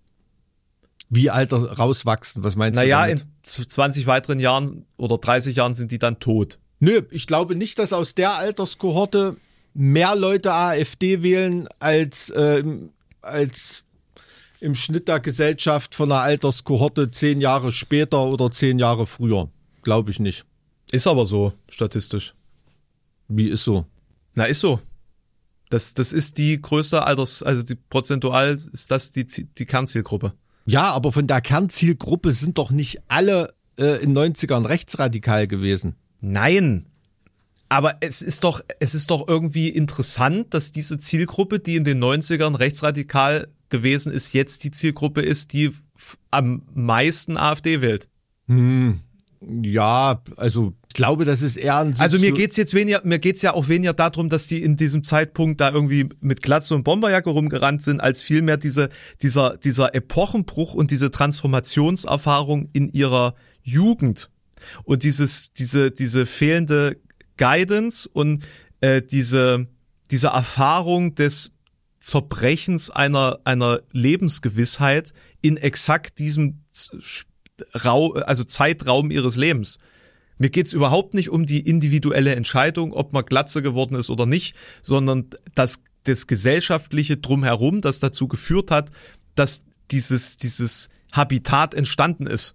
Wie Alter rauswachsen? Was meinst naja, du damit? Naja, in zwanzig weiteren Jahren oder dreißig Jahren sind die dann tot. Nö, ich glaube nicht, dass aus der Alterskohorte mehr Leute AfD wählen als, äh, als im Schnitt der Gesellschaft von einer Alterskohorte zehn Jahre später oder zehn Jahre früher. Glaube ich nicht. Ist aber so, statistisch. Wie ist so? Na, ist so. Das, das ist die größte Alters, also die prozentual ist das die, die Kernzielgruppe. Ja, aber von der Kernzielgruppe sind doch nicht alle äh, in neunzigern rechtsradikal gewesen. Nein. Aber es ist doch, es ist doch irgendwie interessant, dass diese Zielgruppe, die in den neunzigern rechtsradikal gewesen ist, jetzt die Zielgruppe ist, die f- am meisten AfD wählt. Hm, ja, also ich glaube, das ist eher ein... Also mir geht's jetzt weniger, mir geht's ja auch weniger darum, dass die in diesem Zeitpunkt da irgendwie mit Glatze und Bomberjacke rumgerannt sind, als vielmehr diese, dieser, dieser Epochenbruch und diese Transformationserfahrung in ihrer Jugend und dieses, diese, diese fehlende Guidance und äh, diese, diese Erfahrung des Zerbrechens einer, einer Lebensgewissheit in exakt diesem Rau, also Zeitraum ihres Lebens. Mir geht's überhaupt nicht um die individuelle Entscheidung, ob man Glatze geworden ist oder nicht, sondern das, das gesellschaftliche Drumherum, das dazu geführt hat, dass dieses, dieses Habitat entstanden ist.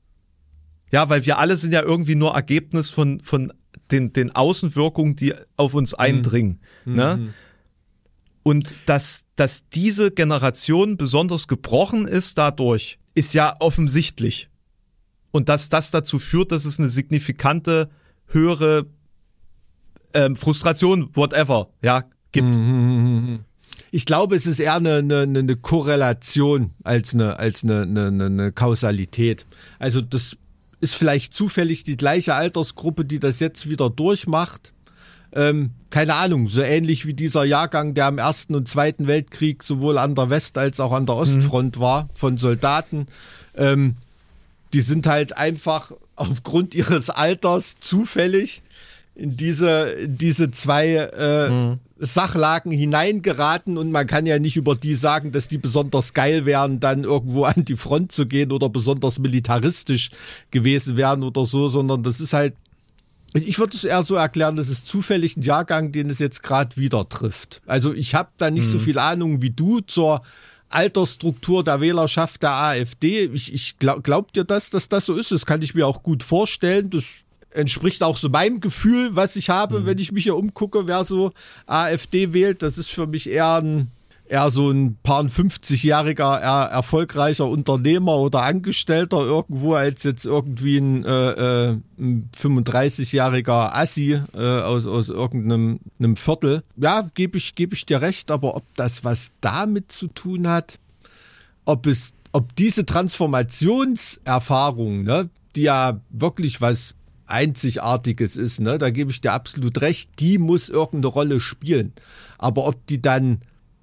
Ja, weil wir alle sind ja irgendwie nur Ergebnis von, von den, den Außenwirkungen, die auf uns eindringen, mhm. ne? Und dass, dass diese Generation besonders gebrochen ist dadurch, ist ja offensichtlich. Und dass das dazu führt, dass es eine signifikante, höhere ähm, Frustration, whatever, ja, gibt. Ich glaube, es ist eher eine, eine, eine Korrelation als eine, als eine, eine, eine Kausalität. Also das ist vielleicht zufällig die gleiche Altersgruppe, die das jetzt wieder durchmacht. Ähm, keine Ahnung, so ähnlich wie dieser Jahrgang, der im Ersten und Zweiten Weltkrieg sowohl an der West- als auch an der Ostfront mhm. war, von Soldaten. Ähm, die sind halt einfach aufgrund ihres Alters zufällig in diese, in diese zwei äh, mhm. Sachlagen hineingeraten und man kann ja nicht über die sagen, dass die besonders geil wären, dann irgendwo an die Front zu gehen oder besonders militaristisch gewesen wären oder so, sondern das ist halt, ich würde es eher so erklären, das ist zufällig ein Jahrgang, den es jetzt gerade wieder trifft. Also ich habe da nicht mhm. so viel Ahnung wie du zur Altersstruktur der Wählerschaft der AfD. Ich, ich glaub, glaub dir das, dass das so ist? Das kann ich mir auch gut vorstellen. Das entspricht auch so meinem Gefühl, was ich habe, mhm. wenn ich mich hier umgucke, wer so AfD wählt. Das ist für mich eher ein eher so ein paar fünfzigjähriger er, erfolgreicher Unternehmer oder Angestellter irgendwo als jetzt irgendwie ein, äh, ein fünfunddreißigjähriger Assi äh, aus, aus irgendeinem einem Viertel. Ja, gebe ich, gebe ich dir recht, aber ob das was damit zu tun hat, ob es, ob diese Transformationserfahrung, ne, die ja wirklich was Einzigartiges ist, ne? Da gebe ich dir absolut recht, die muss irgendeine Rolle spielen. Aber ob die dann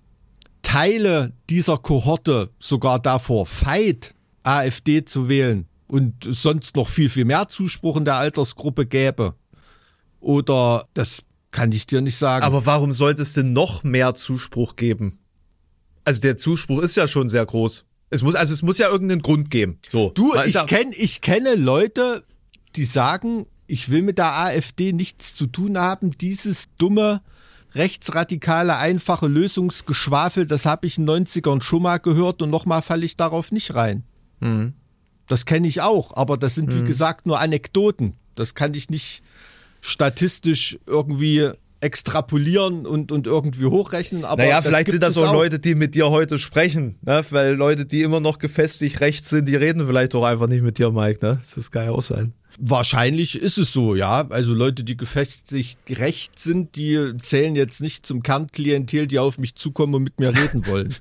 Teile dieser Kohorte sogar davor feit, AfD zu wählen und sonst noch viel, viel mehr Zuspruch in der Altersgruppe gäbe, oder das kann ich dir nicht sagen. Aber warum sollte es denn noch mehr Zuspruch geben? Also der Zuspruch ist ja schon sehr groß. Es muss, also es muss ja irgendeinen Grund geben. So. Du, Man ich, ja kenn, ich kenne Leute, die sagen, ich will mit der AfD nichts zu tun haben. Dieses dumme, rechtsradikale, einfache Lösungsgeschwafel, das habe ich in den neunzigern schon mal gehört und nochmal falle ich darauf nicht rein. Mhm. Das kenne ich auch, aber das sind, wie Mhm. gesagt, nur Anekdoten. Das kann ich nicht statistisch irgendwie extrapolieren und, und irgendwie hochrechnen. Aber naja, das vielleicht gibt sind das es auch Leute, die mit dir heute sprechen, ne? Weil Leute, die immer noch gefestigt rechts sind, die reden vielleicht auch einfach nicht mit dir, Mike, ne? Das kann ja auch sein. Wahrscheinlich ist es so, ja. Also Leute, die gefestigt recht sind, die zählen jetzt nicht zum Kernklientel, die auf mich zukommen und mit mir reden wollen.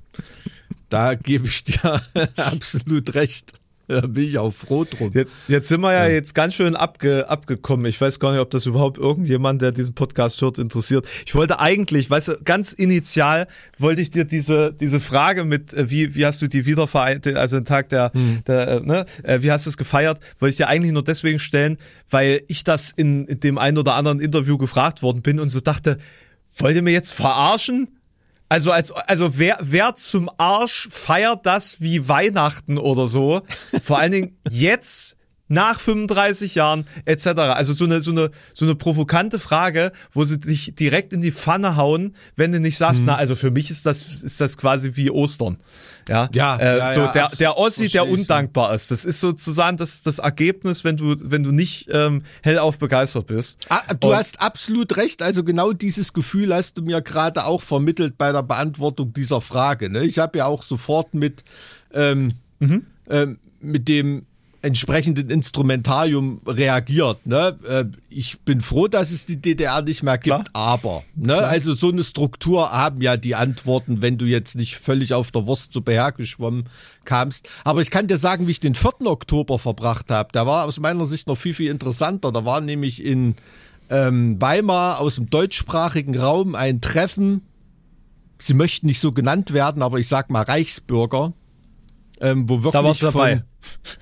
Da gebe ich dir absolut recht. Da bin ich auch froh drum. Jetzt, jetzt sind wir ja, ja jetzt ganz schön abge, abgekommen. Ich weiß gar nicht, ob das überhaupt irgendjemand, der diesen Podcast hört, interessiert. Ich wollte eigentlich, weißt du, ganz initial wollte ich dir diese diese Frage mit, wie wie hast du die Wiedervereinigung, also den Tag der, hm. der ne, wie hast du es gefeiert, wollte ich dir eigentlich nur deswegen stellen, weil ich das in, in dem einen oder anderen Interview gefragt worden bin und so dachte, wollt ihr mir jetzt verarschen? Also als also wer wer zum Arsch feiert das wie Weihnachten oder so? Vor allen Dingen jetzt nach fünfunddreißig Jahren et cetera. Also so eine so eine so eine provokante Frage, wo sie dich direkt in die Pfanne hauen, wenn du nicht sagst, mhm. na also für mich ist das ist das quasi wie Ostern. Ja, ja, äh, ja so ja, der der Ossi, der undankbar ich. ist. Das ist sozusagen das das Ergebnis, wenn du wenn du nicht ähm, hellauf begeistert bist. Ah, du Und hast absolut recht. Also genau dieses Gefühl hast du mir gerade auch vermittelt bei der Beantwortung dieser Frage. Ne? Ich habe ja auch sofort mit ähm, mhm. ähm, mit dem entsprechenden Instrumentarium reagiert. Ne? Äh, ich bin froh, dass es die D D R nicht mehr gibt, Klar. aber ne? also so eine Struktur haben ja die Antworten, wenn du jetzt nicht völlig auf der Wurstsuppe hergeschwommen kamst. Aber ich kann dir sagen, wie ich den vierten Oktober verbracht habe. Der war aus meiner Sicht noch viel, viel interessanter. Da war nämlich in ähm, Weimar aus dem deutschsprachigen Raum ein Treffen. Sie möchten nicht so genannt werden, aber ich sag mal Reichsbürger. Ähm, wo wirklich da warst du dabei. Von,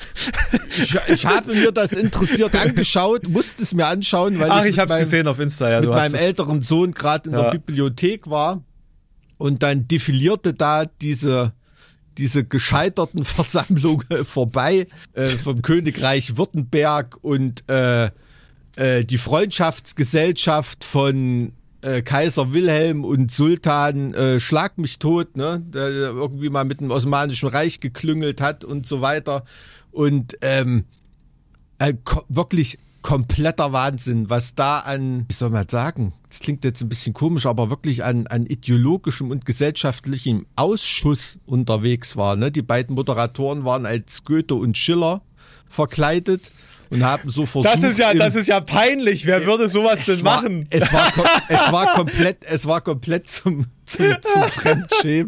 ich, ich habe mir das interessiert angeschaut, musste es mir anschauen, weil Ach, ich, ich habe es gesehen auf Insta. Ja, mit du meinem hast älteren Sohn gerade in ja. der Bibliothek war und dann defilierte da diese diese gescheiterten Versammlung vorbei äh, vom Königreich Württemberg und äh, äh, die Freundschaftsgesellschaft von Äh, Kaiser Wilhelm und Sultan äh, Schlag mich tot, ne, der irgendwie mal mit dem Osmanischen Reich geklüngelt hat und so weiter. Und ähm, äh, ko- wirklich kompletter Wahnsinn, was da an, wie soll man sagen, das klingt jetzt ein bisschen komisch, aber wirklich an, an ideologischem und gesellschaftlichem Ausschuss unterwegs war. Ne? Die beiden Moderatoren waren als Goethe und Schiller verkleidet. Und haben so versucht, das ist ja, das ist ja peinlich. Wer würde sowas denn war, machen? Es war, es war komplett, es war komplett zum, zum, zum Fremdschämen.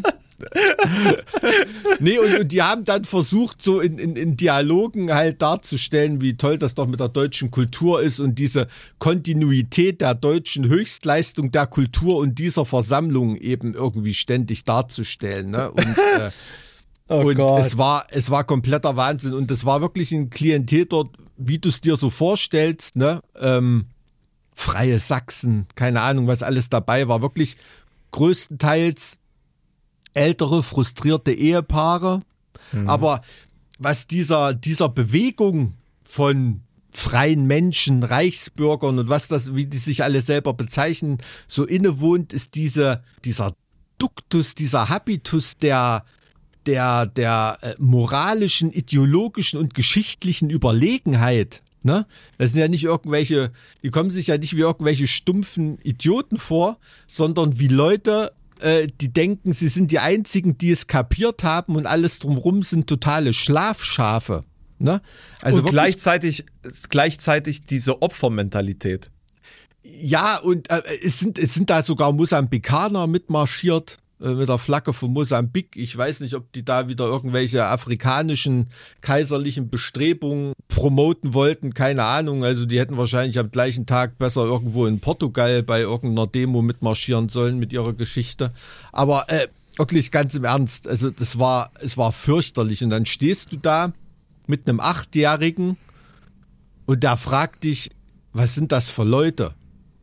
Nee, und, und die haben dann versucht, so in, in, in Dialogen halt darzustellen, wie toll das doch mit der deutschen Kultur ist und diese Kontinuität der deutschen Höchstleistung der Kultur und dieser Versammlung eben irgendwie ständig darzustellen. Ne? Und, äh, oh und Gott. es war, es war kompletter Wahnsinn und es war wirklich ein Klientel dort, wie du es dir so vorstellst, ne? Ähm, Freie Sachsen, keine Ahnung, was alles dabei war. Wirklich größtenteils ältere, frustrierte Ehepaare. Mhm. Aber was dieser, dieser Bewegung von freien Menschen, Reichsbürgern und was das, wie die sich alle selber bezeichnen, so innewohnt, ist diese, dieser Duktus, dieser Habitus der der der äh, moralischen, ideologischen und geschichtlichen Überlegenheit, ne? Das sind ja nicht irgendwelche, die kommen sich ja nicht wie irgendwelche stumpfen Idioten vor, sondern wie Leute, äh, die denken, sie sind die einzigen, die es kapiert haben und alles drumherum sind totale Schlafschafe, ne? Also und gleichzeitig gleichzeitig diese Opfermentalität. Ja, und äh, es sind es sind da sogar Mosambikaner mitmarschiert mit der Flagge von Mosambik. Ich weiß nicht, ob die da wieder irgendwelche afrikanischen kaiserlichen Bestrebungen promoten wollten, keine Ahnung, also die hätten wahrscheinlich am gleichen Tag besser irgendwo in Portugal bei irgendeiner Demo mitmarschieren sollen mit ihrer Geschichte. Aber äh, wirklich ganz im Ernst, also das war, es war fürchterlich. Und dann stehst du da mit einem Achtjährigen und der fragt dich, was sind das für Leute?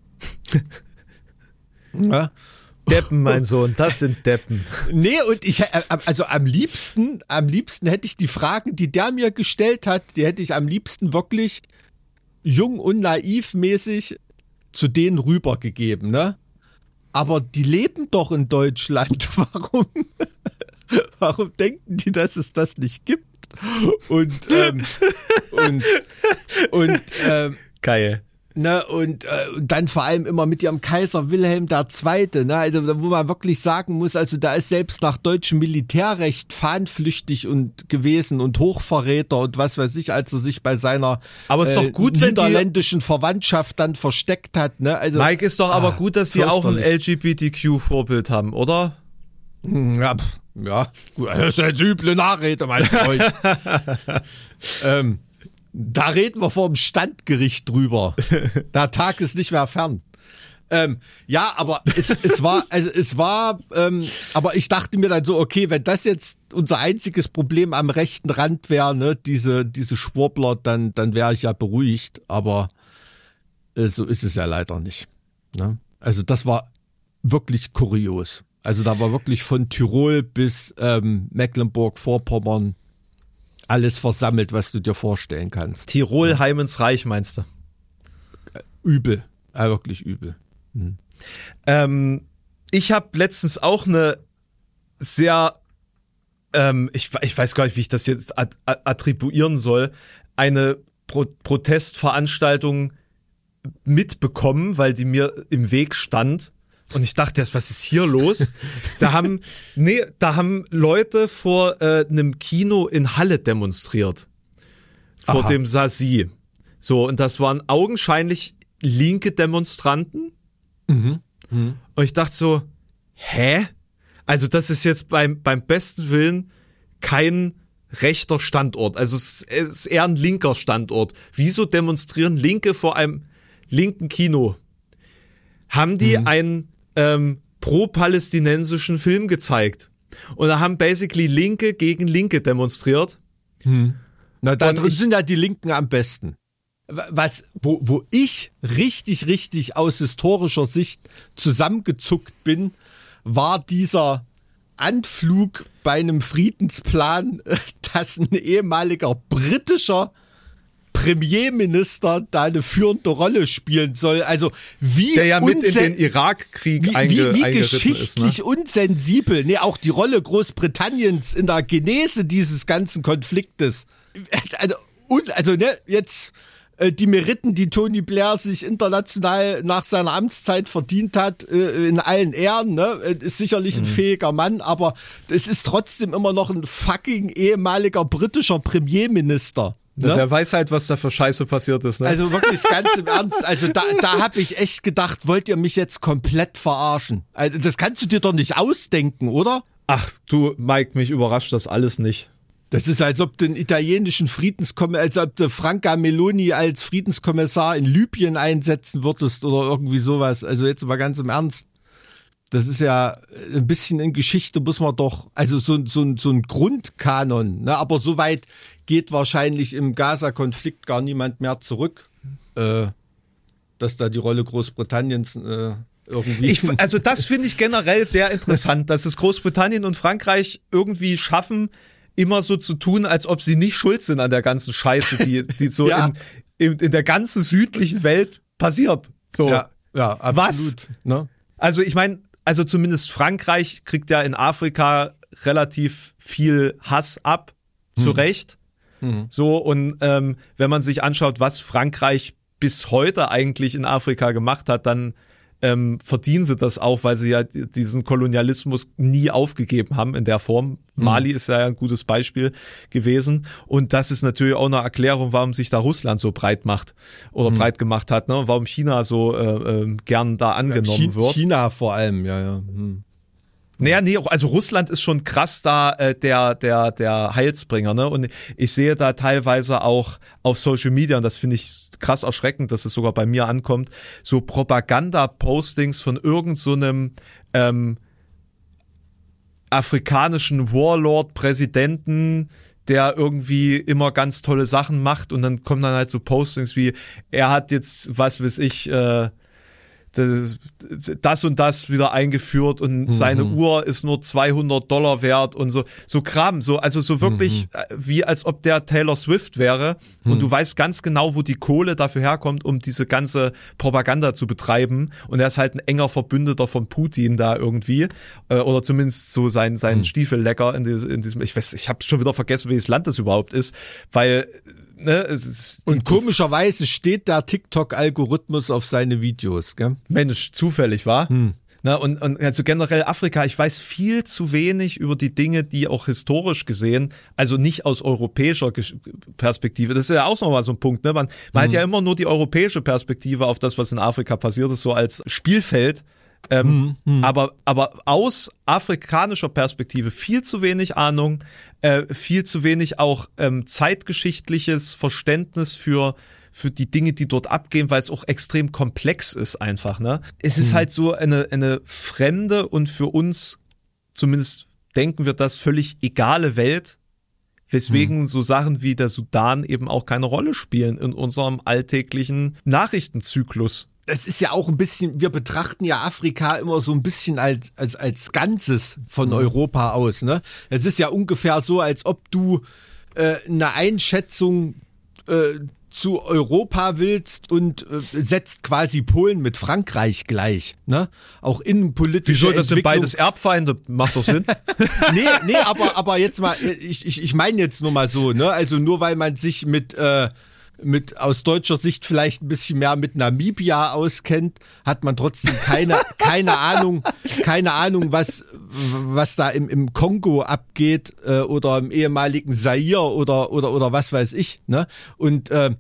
Ja? Deppen, mein Sohn, das sind Deppen. Nee, und ich, also am liebsten, am liebsten hätte ich die Fragen, die der mir gestellt hat, die hätte ich am liebsten wirklich jung und naiv mäßig zu denen rübergegeben, ne? Aber die leben doch in Deutschland. Warum, warum denken die, dass es das nicht gibt? Und, ähm, und, und, ähm, Geil. Ne, und, äh, und dann vor allem immer mit ihrem Kaiser Wilhelm der Zweite, ne, also wo man wirklich sagen muss, also da ist selbst nach deutschem Militärrecht fahnenflüchtig und gewesen und Hochverräter und was weiß ich, als er sich bei seiner aber ist doch gut, äh, wenn die, niederländischen Verwandtschaft dann versteckt hat, ne? Also, Mike, ist doch aber ah, gut, dass die auch ein L G B T Q-Vorbild haben, oder? Ja, ja, das ist eine üble Nachrede, mein Freund. ähm, Da reden wir vor dem Standgericht drüber. Der Tag ist nicht mehr fern. Ähm, ja, aber es, es war, also es war, ähm, aber ich dachte mir dann so, okay, wenn das jetzt unser einziges Problem am rechten Rand wäre, ne, diese, diese Schwurbler, dann, dann wäre ich ja beruhigt, aber äh, so ist es ja leider nicht. Ne? Also das war wirklich kurios. Also da war wirklich von Tirol bis ähm, Mecklenburg-Vorpommern alles versammelt, was du dir vorstellen kannst. Tirol, Heim ins Reich, meinst du? Übel, ja, wirklich übel. Hm. Ähm, ich habe letztens auch eine sehr, ähm, ich, ich weiß gar nicht, wie ich das jetzt at- attribuieren soll, eine Pro- Protestveranstaltung mitbekommen, weil die mir im Weg stand. Und ich dachte erst, was ist hier los? Da haben, nee, da haben Leute vor äh, einem Kino in Halle demonstriert. Vor Aha. dem Sasi. So, und das waren augenscheinlich linke Demonstranten. Mhm. Mhm. Und ich dachte so, hä? Also das ist jetzt beim, beim besten Willen kein rechter Standort. Also es ist eher ein linker Standort. Wieso demonstrieren Linke vor einem linken Kino? Haben die mhm. einen ähm, pro-palästinensischen Film gezeigt. Und da haben basically Linke gegen Linke demonstriert. Mhm. Na, da Und drin ich- sind ja die Linken am besten. Was, wo, wo ich richtig, richtig aus historischer Sicht zusammengezuckt bin, war dieser Anflug bei einem Friedensplan, dass ein ehemaliger britischer Premierminister da eine führende Rolle spielen soll. Also wie Der ja mit in unsen- den Irakkrieg wie, einge- wie, wie eingeritten geschichtlich ist. Ne? unsensibel, nee, auch die Rolle Großbritanniens in der Genese dieses ganzen Konfliktes. Also, und, also ne, jetzt äh, die Meriten, die Tony Blair sich international nach seiner Amtszeit verdient hat, äh, in allen Ehren, ne, ist sicherlich ein Mhm. fähiger Mann, aber es ist trotzdem immer noch ein fucking ehemaliger britischer Premierminister. Ne? Der weiß halt, was da für Scheiße passiert ist. Ne? Also wirklich ganz im Ernst, also da, da habe ich echt gedacht, wollt ihr mich jetzt komplett verarschen? Also das kannst du dir doch nicht ausdenken, oder? Ach du, Mike, mich überrascht das alles nicht. Das ist, als ob du den italienischen Friedenskommissar, als ob du Franca Meloni als Friedenskommissar in Libyen einsetzen würdest oder irgendwie sowas. Also jetzt mal ganz im Ernst. Das ist ja ein bisschen in Geschichte muss man doch, also so, so, so ein Grundkanon, ne? Aber so weit geht wahrscheinlich im Gaza-Konflikt gar niemand mehr zurück, äh, dass da die Rolle Großbritanniens äh, irgendwie... Ich, also das finde ich generell sehr interessant, dass es Großbritannien und Frankreich irgendwie schaffen, immer so zu tun, als ob sie nicht schuld sind an der ganzen Scheiße, die, die so Ja. in, in, in der ganzen südlichen Welt passiert. So. ja, ja, absolut. Was? Ne? Also ich meine, also zumindest Frankreich kriegt ja in Afrika relativ viel Hass ab, zu Recht. Mhm. So, und ähm, wenn man sich anschaut, was Frankreich bis heute eigentlich in Afrika gemacht hat, dann ähm, verdienen sie das auch, weil sie ja diesen Kolonialismus nie aufgegeben haben in der Form. Mhm. Mali ist ja ein gutes Beispiel gewesen. Und das ist natürlich auch eine Erklärung, warum sich da Russland so breit macht oder mhm. breit gemacht hat, ne? Warum China so äh, äh, gern da angenommen Chi- wird. China vor allem, ja, ja. Hm. Naja, nee, also Russland ist schon krass da äh, der der der Heilsbringer, ne? Und ich sehe da teilweise auch auf Social Media, und das finde ich krass erschreckend, dass es sogar bei mir ankommt, so Propaganda-Postings von irgend so einem ähm, afrikanischen Warlord-Präsidenten, der irgendwie immer ganz tolle Sachen macht, und dann kommen dann halt so Postings wie, er hat jetzt, was weiß ich, äh, das, das und das wieder eingeführt und mhm. seine Uhr ist nur zweihundert Dollar wert und so, so Kram, so, also so wirklich mhm. wie als ob der Taylor Swift wäre mhm. und du weißt ganz genau, wo die Kohle dafür herkommt, um diese ganze Propaganda zu betreiben, und er ist halt ein enger Verbündeter von Putin da irgendwie, äh, oder zumindest so sein, sein mhm. Stiefellecker in, die, in diesem, ich weiß, ich habe schon wieder vergessen, welches Land das überhaupt ist, weil Ne, es ist und komischerweise steht der TikTok-Algorithmus auf seine Videos, gell? Mensch, zufällig, war. Hm. Na, und, und also generell Afrika, ich weiß viel zu wenig über die Dinge, die auch historisch gesehen, also nicht aus europäischer Perspektive, das ist ja auch nochmal so ein Punkt, ne? Man, man hm. hat ja immer nur die europäische Perspektive auf das, was in Afrika passiert ist, so als Spielfeld. Ähm, hm, hm. aber aber aus afrikanischer Perspektive viel zu wenig Ahnung, äh, viel zu wenig auch ähm, zeitgeschichtliches Verständnis für für die Dinge, die dort abgehen, weil es auch extrem komplex ist einfach, ne? Es ist hm. halt so eine eine fremde und für uns, zumindest denken wir das, völlig egale Welt, weswegen hm. so Sachen wie der Sudan eben auch keine Rolle spielen in unserem alltäglichen Nachrichtenzyklus. Es ist ja auch ein bisschen, wir betrachten ja Afrika immer so ein bisschen als, als, als Ganzes von mhm. Europa aus, ne? Es ist ja ungefähr so, als ob du äh, eine Einschätzung äh, zu Europa willst und äh, setzt quasi Polen mit Frankreich gleich, ne? Auch innenpolitische Wieso, das sind beides Erbfeinde? Macht doch Sinn. nee, nee, aber, aber jetzt mal, ich, ich, ich meine jetzt nur mal so, ne? Also nur weil man sich mit, äh, mit aus deutscher Sicht vielleicht ein bisschen mehr mit Namibia auskennt, hat man trotzdem keine keine Ahnung, keine Ahnung, was was da im im Kongo abgeht äh, oder im ehemaligen Zaire oder oder oder was weiß ich, ne? Und äh,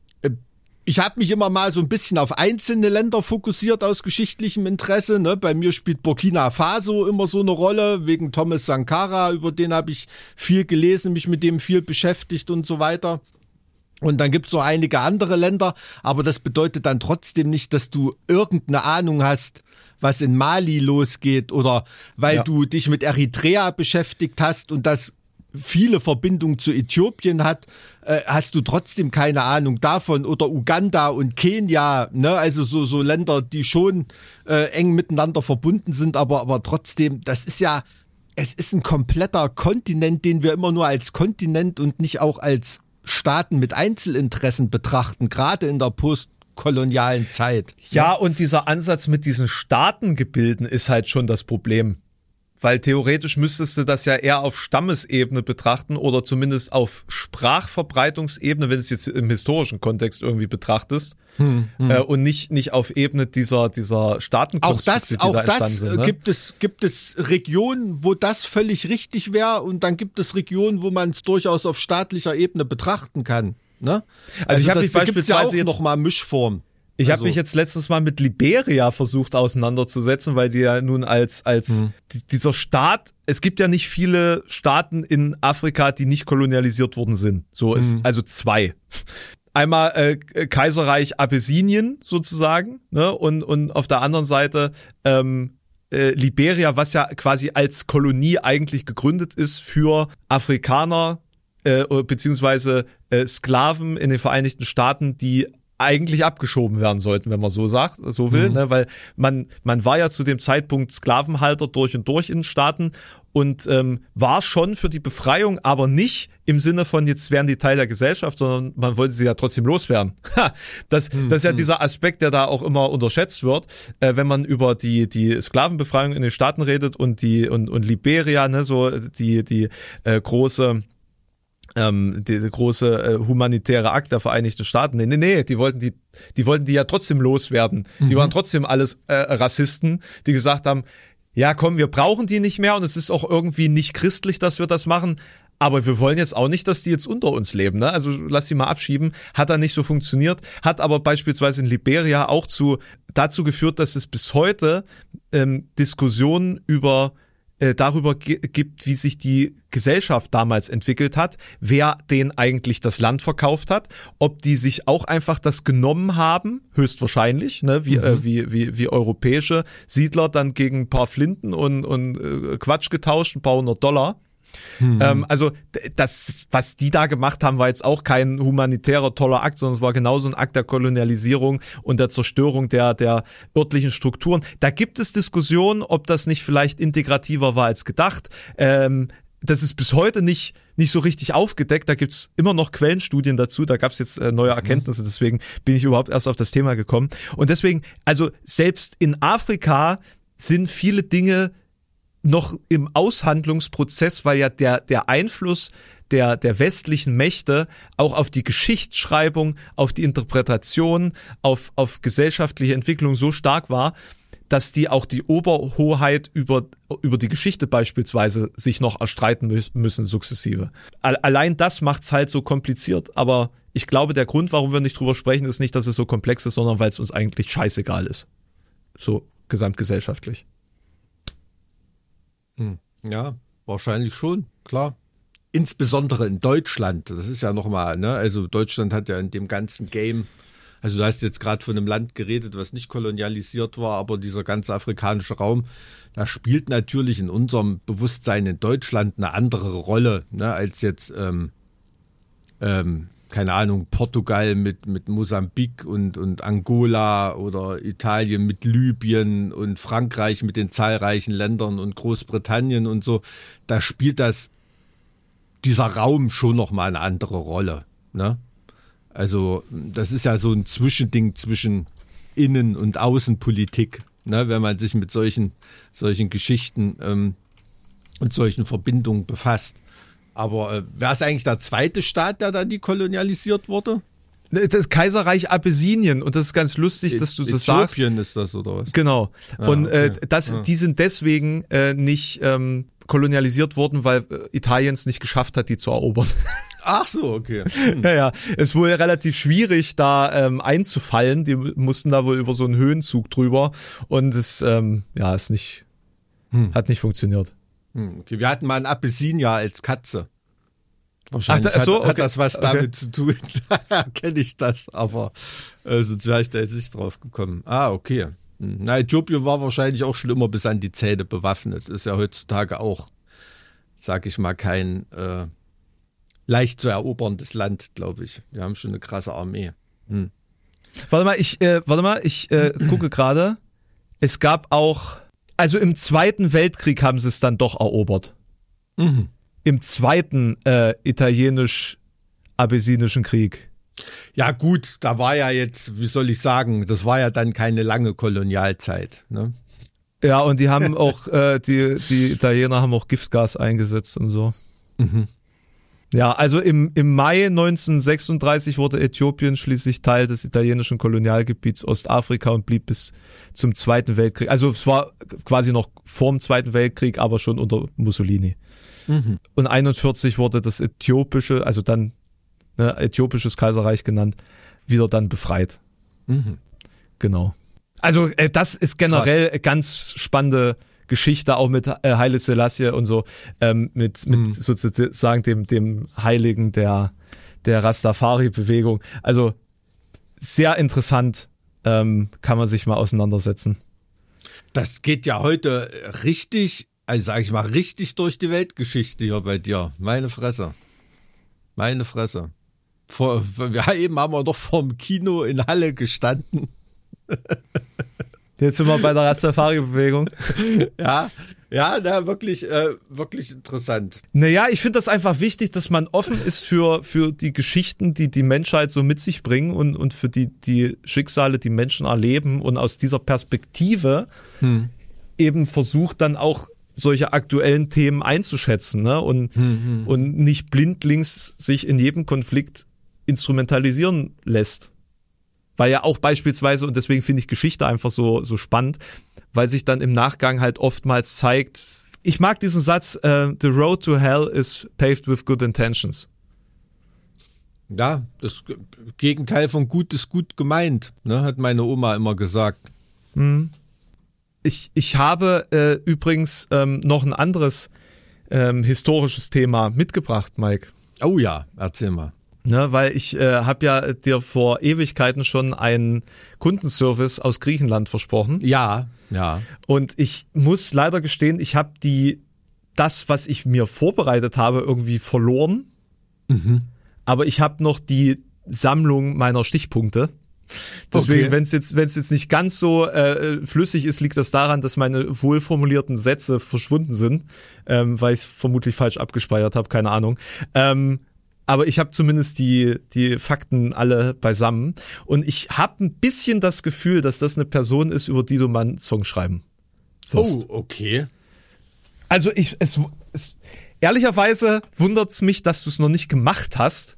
ich habe mich immer mal so ein bisschen auf einzelne Länder fokussiert aus geschichtlichem Interesse, ne? Bei mir spielt Burkina Faso immer so eine Rolle, wegen Thomas Sankara, über den habe ich viel gelesen, mich mit dem viel beschäftigt und so weiter. Und dann gibt's noch einige andere Länder, aber das bedeutet dann trotzdem nicht, dass du irgendeine Ahnung hast, was in Mali losgeht, oder weil ja. du dich mit Eritrea beschäftigt hast und das viele Verbindungen zu Äthiopien hat, äh, hast du trotzdem keine Ahnung davon, oder Uganda und Kenia, ne, also so so Länder, die schon äh, eng miteinander verbunden sind, aber aber trotzdem, das ist ja, es ist ein kompletter Kontinent, den wir immer nur als Kontinent und nicht auch als Staaten mit Einzelinteressen betrachten, gerade in der postkolonialen Zeit. Ja, und dieser Ansatz mit diesen Staatengebilden ist halt schon das Problem. Weil theoretisch müsstest du das ja eher auf Stammesebene betrachten oder zumindest auf Sprachverbreitungsebene, wenn du es jetzt im historischen Kontext irgendwie betrachtest, hm, hm. Äh, und nicht nicht auf Ebene dieser dieser Staatenkonstrukte, die auch das, die auch da das sind, ne? gibt es gibt es Regionen, wo das völlig richtig wäre, und dann gibt es Regionen, wo man es durchaus auf staatlicher Ebene betrachten kann. Ne? Also, also ich habe mich beispielsweise ja auch jetzt noch mal Mischform. Ich also. habe mich jetzt letztens mal mit Liberia versucht auseinanderzusetzen, weil die ja nun als als mhm. dieser Staat, es gibt ja nicht viele Staaten in Afrika, die nicht kolonialisiert worden sind. So ist mhm. also zwei. Einmal äh, Kaiserreich Abessinien sozusagen, ne, und und auf der anderen Seite ähm, äh, Liberia, was ja quasi als Kolonie eigentlich gegründet ist für Afrikaner äh, beziehungsweise äh, Sklaven in den Vereinigten Staaten, die eigentlich abgeschoben werden sollten, wenn man so sagt, so will, mhm. ne, weil man man war ja zu dem Zeitpunkt Sklavenhalter durch und durch in den Staaten und ähm, war schon für die Befreiung, aber nicht im Sinne von, jetzt wären die Teil der Gesellschaft, sondern man wollte sie ja trotzdem loswerden. das, mhm. das ist ja dieser Aspekt, der da auch immer unterschätzt wird, äh, wenn man über die die Sklavenbefreiung in den Staaten redet und die und und Liberia, ne, so die die äh, große Ähm, der große äh, humanitäre Akt der Vereinigten Staaten. Nee, nee, nee, die wollten die, die wollten die ja trotzdem loswerden. Mhm. Die waren trotzdem alles äh, Rassisten, die gesagt haben, ja komm, wir brauchen die nicht mehr und es ist auch irgendwie nicht christlich, dass wir das machen, aber wir wollen jetzt auch nicht, dass die jetzt unter uns leben, ne? Also lass die mal abschieben. Hat da nicht so funktioniert, hat aber beispielsweise in Liberia auch zu dazu geführt, dass es bis heute ähm, Diskussionen über äh, darüber ge- gibt, wie sich die Gesellschaft damals entwickelt hat, wer denen eigentlich das Land verkauft hat, ob die sich auch einfach das genommen haben, höchstwahrscheinlich, ne, wie, mhm. äh, wie, wie, wie europäische Siedler dann gegen ein paar Flinten und, und äh, Quatsch getauscht, ein paar hundert Dollar. Mhm. Ähm, also das, was die da gemacht haben, war jetzt auch kein humanitärer, toller Akt, sondern es war genauso ein Akt der Kolonialisierung und der Zerstörung der, der örtlichen Strukturen. Da gibt es Diskussionen, ob das nicht vielleicht integrativer war als gedacht. Ähm, das ist bis heute nicht nicht so richtig aufgedeckt. Da gibt's immer noch Quellenstudien dazu. Da gab's jetzt äh, neue Erkenntnisse. Deswegen bin ich überhaupt erst auf das Thema gekommen. Und deswegen, also selbst in Afrika sind viele Dinge noch im Aushandlungsprozess, weil ja der der Einfluss der der westlichen Mächte auch auf die Geschichtsschreibung, auf die Interpretation, auf auf gesellschaftliche Entwicklung so stark war, dass die auch die Oberhoheit über über die Geschichte beispielsweise sich noch erstreiten mü- müssen sukzessive. Allein das macht's halt so kompliziert. Aber ich glaube, der Grund, warum wir nicht drüber sprechen, ist nicht, dass es so komplex ist, sondern weil es uns eigentlich scheißegal ist. So gesamtgesellschaftlich. Ja, wahrscheinlich schon, klar. Insbesondere in Deutschland, das ist ja nochmal, ne, also Deutschland hat ja in dem ganzen Game, also du hast jetzt gerade von einem Land geredet, was nicht kolonialisiert war, aber dieser ganze afrikanische Raum, da spielt natürlich in unserem Bewusstsein in Deutschland eine andere Rolle, ne, als jetzt, ähm, ähm, keine Ahnung, Portugal mit, mit Mosambik und, und Angola oder Italien mit Libyen und Frankreich mit den zahlreichen Ländern und Großbritannien und so, da spielt das, dieser Raum schon nochmal eine andere Rolle, ne? Also das ist ja so ein Zwischending zwischen Innen- und Außenpolitik, ne? Wenn man sich mit solchen, solchen Geschichten ähm, und solchen Verbindungen befasst. Aber äh, wer ist eigentlich der zweite Staat, der da dekolonialisiert wurde? Das Kaiserreich Abessinien, und das ist ganz lustig, dass du das sagst. Äthiopien ist das, oder was? Genau. Ah, und okay. äh, das, ah. die sind deswegen äh, nicht ähm, kolonialisiert worden, weil äh, Italien es nicht geschafft hat, die zu erobern. Ach so, okay. Hm. Ja, ja. Es wurde relativ schwierig, da ähm, einzufallen. Die mussten da wohl über so einen Höhenzug drüber. Und es, ähm, ja, ist nicht, hm. hat nicht funktioniert. Hm, okay. Wir hatten mal ein Abessinier als Katze. Wahrscheinlich Ach, da, so, hat, hat okay. das was damit okay. zu tun. Daher kenne ich das, aber äh, sonst wäre ich da jetzt nicht drauf gekommen. Ah, okay. Hm. Na, Äthiopien war wahrscheinlich auch schon immer bis an die Zähne bewaffnet. Ist ja heutzutage auch, sag ich mal, kein äh, leicht zu eroberndes Land, glaube ich. Wir haben schon eine krasse Armee. Hm. Warte mal, ich, äh, warte mal, ich äh, gucke gerade. Es gab auch, also im Zweiten Weltkrieg haben sie es dann doch erobert. Mhm. Im zweiten äh, italienisch-abessinischen Krieg. Ja gut, da war ja jetzt, wie soll ich sagen, das war ja dann keine lange Kolonialzeit, ne? Ja, und die haben auch, äh, die, die Italiener haben auch Giftgas eingesetzt und so. Mhm. Ja, also im, im Mai neunzehnhundertsechsunddreißig wurde Äthiopien schließlich Teil des italienischen Kolonialgebiets Ostafrika und blieb bis zum Zweiten Weltkrieg. Also es war quasi noch vor dem Zweiten Weltkrieg, aber schon unter Mussolini. Mhm. Und einundvierzig wurde das äthiopische, also dann ne, äthiopisches Kaiserreich genannt, wieder dann befreit. Mhm. Genau. Also äh, das ist generell Krass. Ganz spannende Geschichte, auch mit äh, Haile Selassie und so, ähm, mit, mit mhm. sozusagen dem, dem Heiligen der, der Rastafari-Bewegung. Also sehr interessant, ähm, kann man sich mal auseinandersetzen. Das geht ja heute richtig, also sage ich mal, richtig durch die Weltgeschichte hier bei dir. Meine Fresse. Meine Fresse. Vor, ja, eben haben wir doch vorm Kino in Halle gestanden. Jetzt sind wir bei der Rastafari-Bewegung. Ja, ja, na, wirklich, äh, wirklich interessant. Naja, ich finde das einfach wichtig, dass man offen ist für, für die Geschichten, die die Menschheit so mit sich bringen und, und für die, die Schicksale, die Menschen erleben und aus dieser Perspektive hm. eben versucht dann auch solche aktuellen Themen einzuschätzen, ne? Und, hm, hm. und nicht blindlings sich in jedem Konflikt instrumentalisieren lässt. Weil ja auch beispielsweise, und deswegen finde ich Geschichte einfach so, so spannend, weil sich dann im Nachgang halt oftmals zeigt, ich mag diesen Satz, uh, the road to hell is paved with good intentions. Ja, das Gegenteil von gut ist gut gemeint, ne, hat meine Oma immer gesagt. Mhm. ich, ich habe äh, übrigens ähm, noch ein anderes ähm, historisches Thema mitgebracht, Mike. Oh ja, erzähl mal. Ne, weil ich äh, habe ja dir vor Ewigkeiten schon einen Kundenservice aus Griechenland versprochen. Ja, ja. Und ich muss leider gestehen, ich habe die das, was ich mir vorbereitet habe, irgendwie verloren. Mhm. Aber ich habe noch die Sammlung meiner Stichpunkte. Deswegen, okay. wenn es jetzt, wenn es jetzt nicht ganz so äh, flüssig ist, liegt das daran, dass meine wohlformulierten Sätze verschwunden sind, ähm, weil ich es vermutlich falsch abgespeichert habe, keine Ahnung. Ähm, aber ich habe zumindest die die Fakten alle beisammen und ich habe ein bisschen das Gefühl, dass das eine Person ist, über die du mal einen Song schreiben wirst. Oh, okay. Also ich es, es ehrlicherweise wundert's mich, dass du es noch nicht gemacht hast.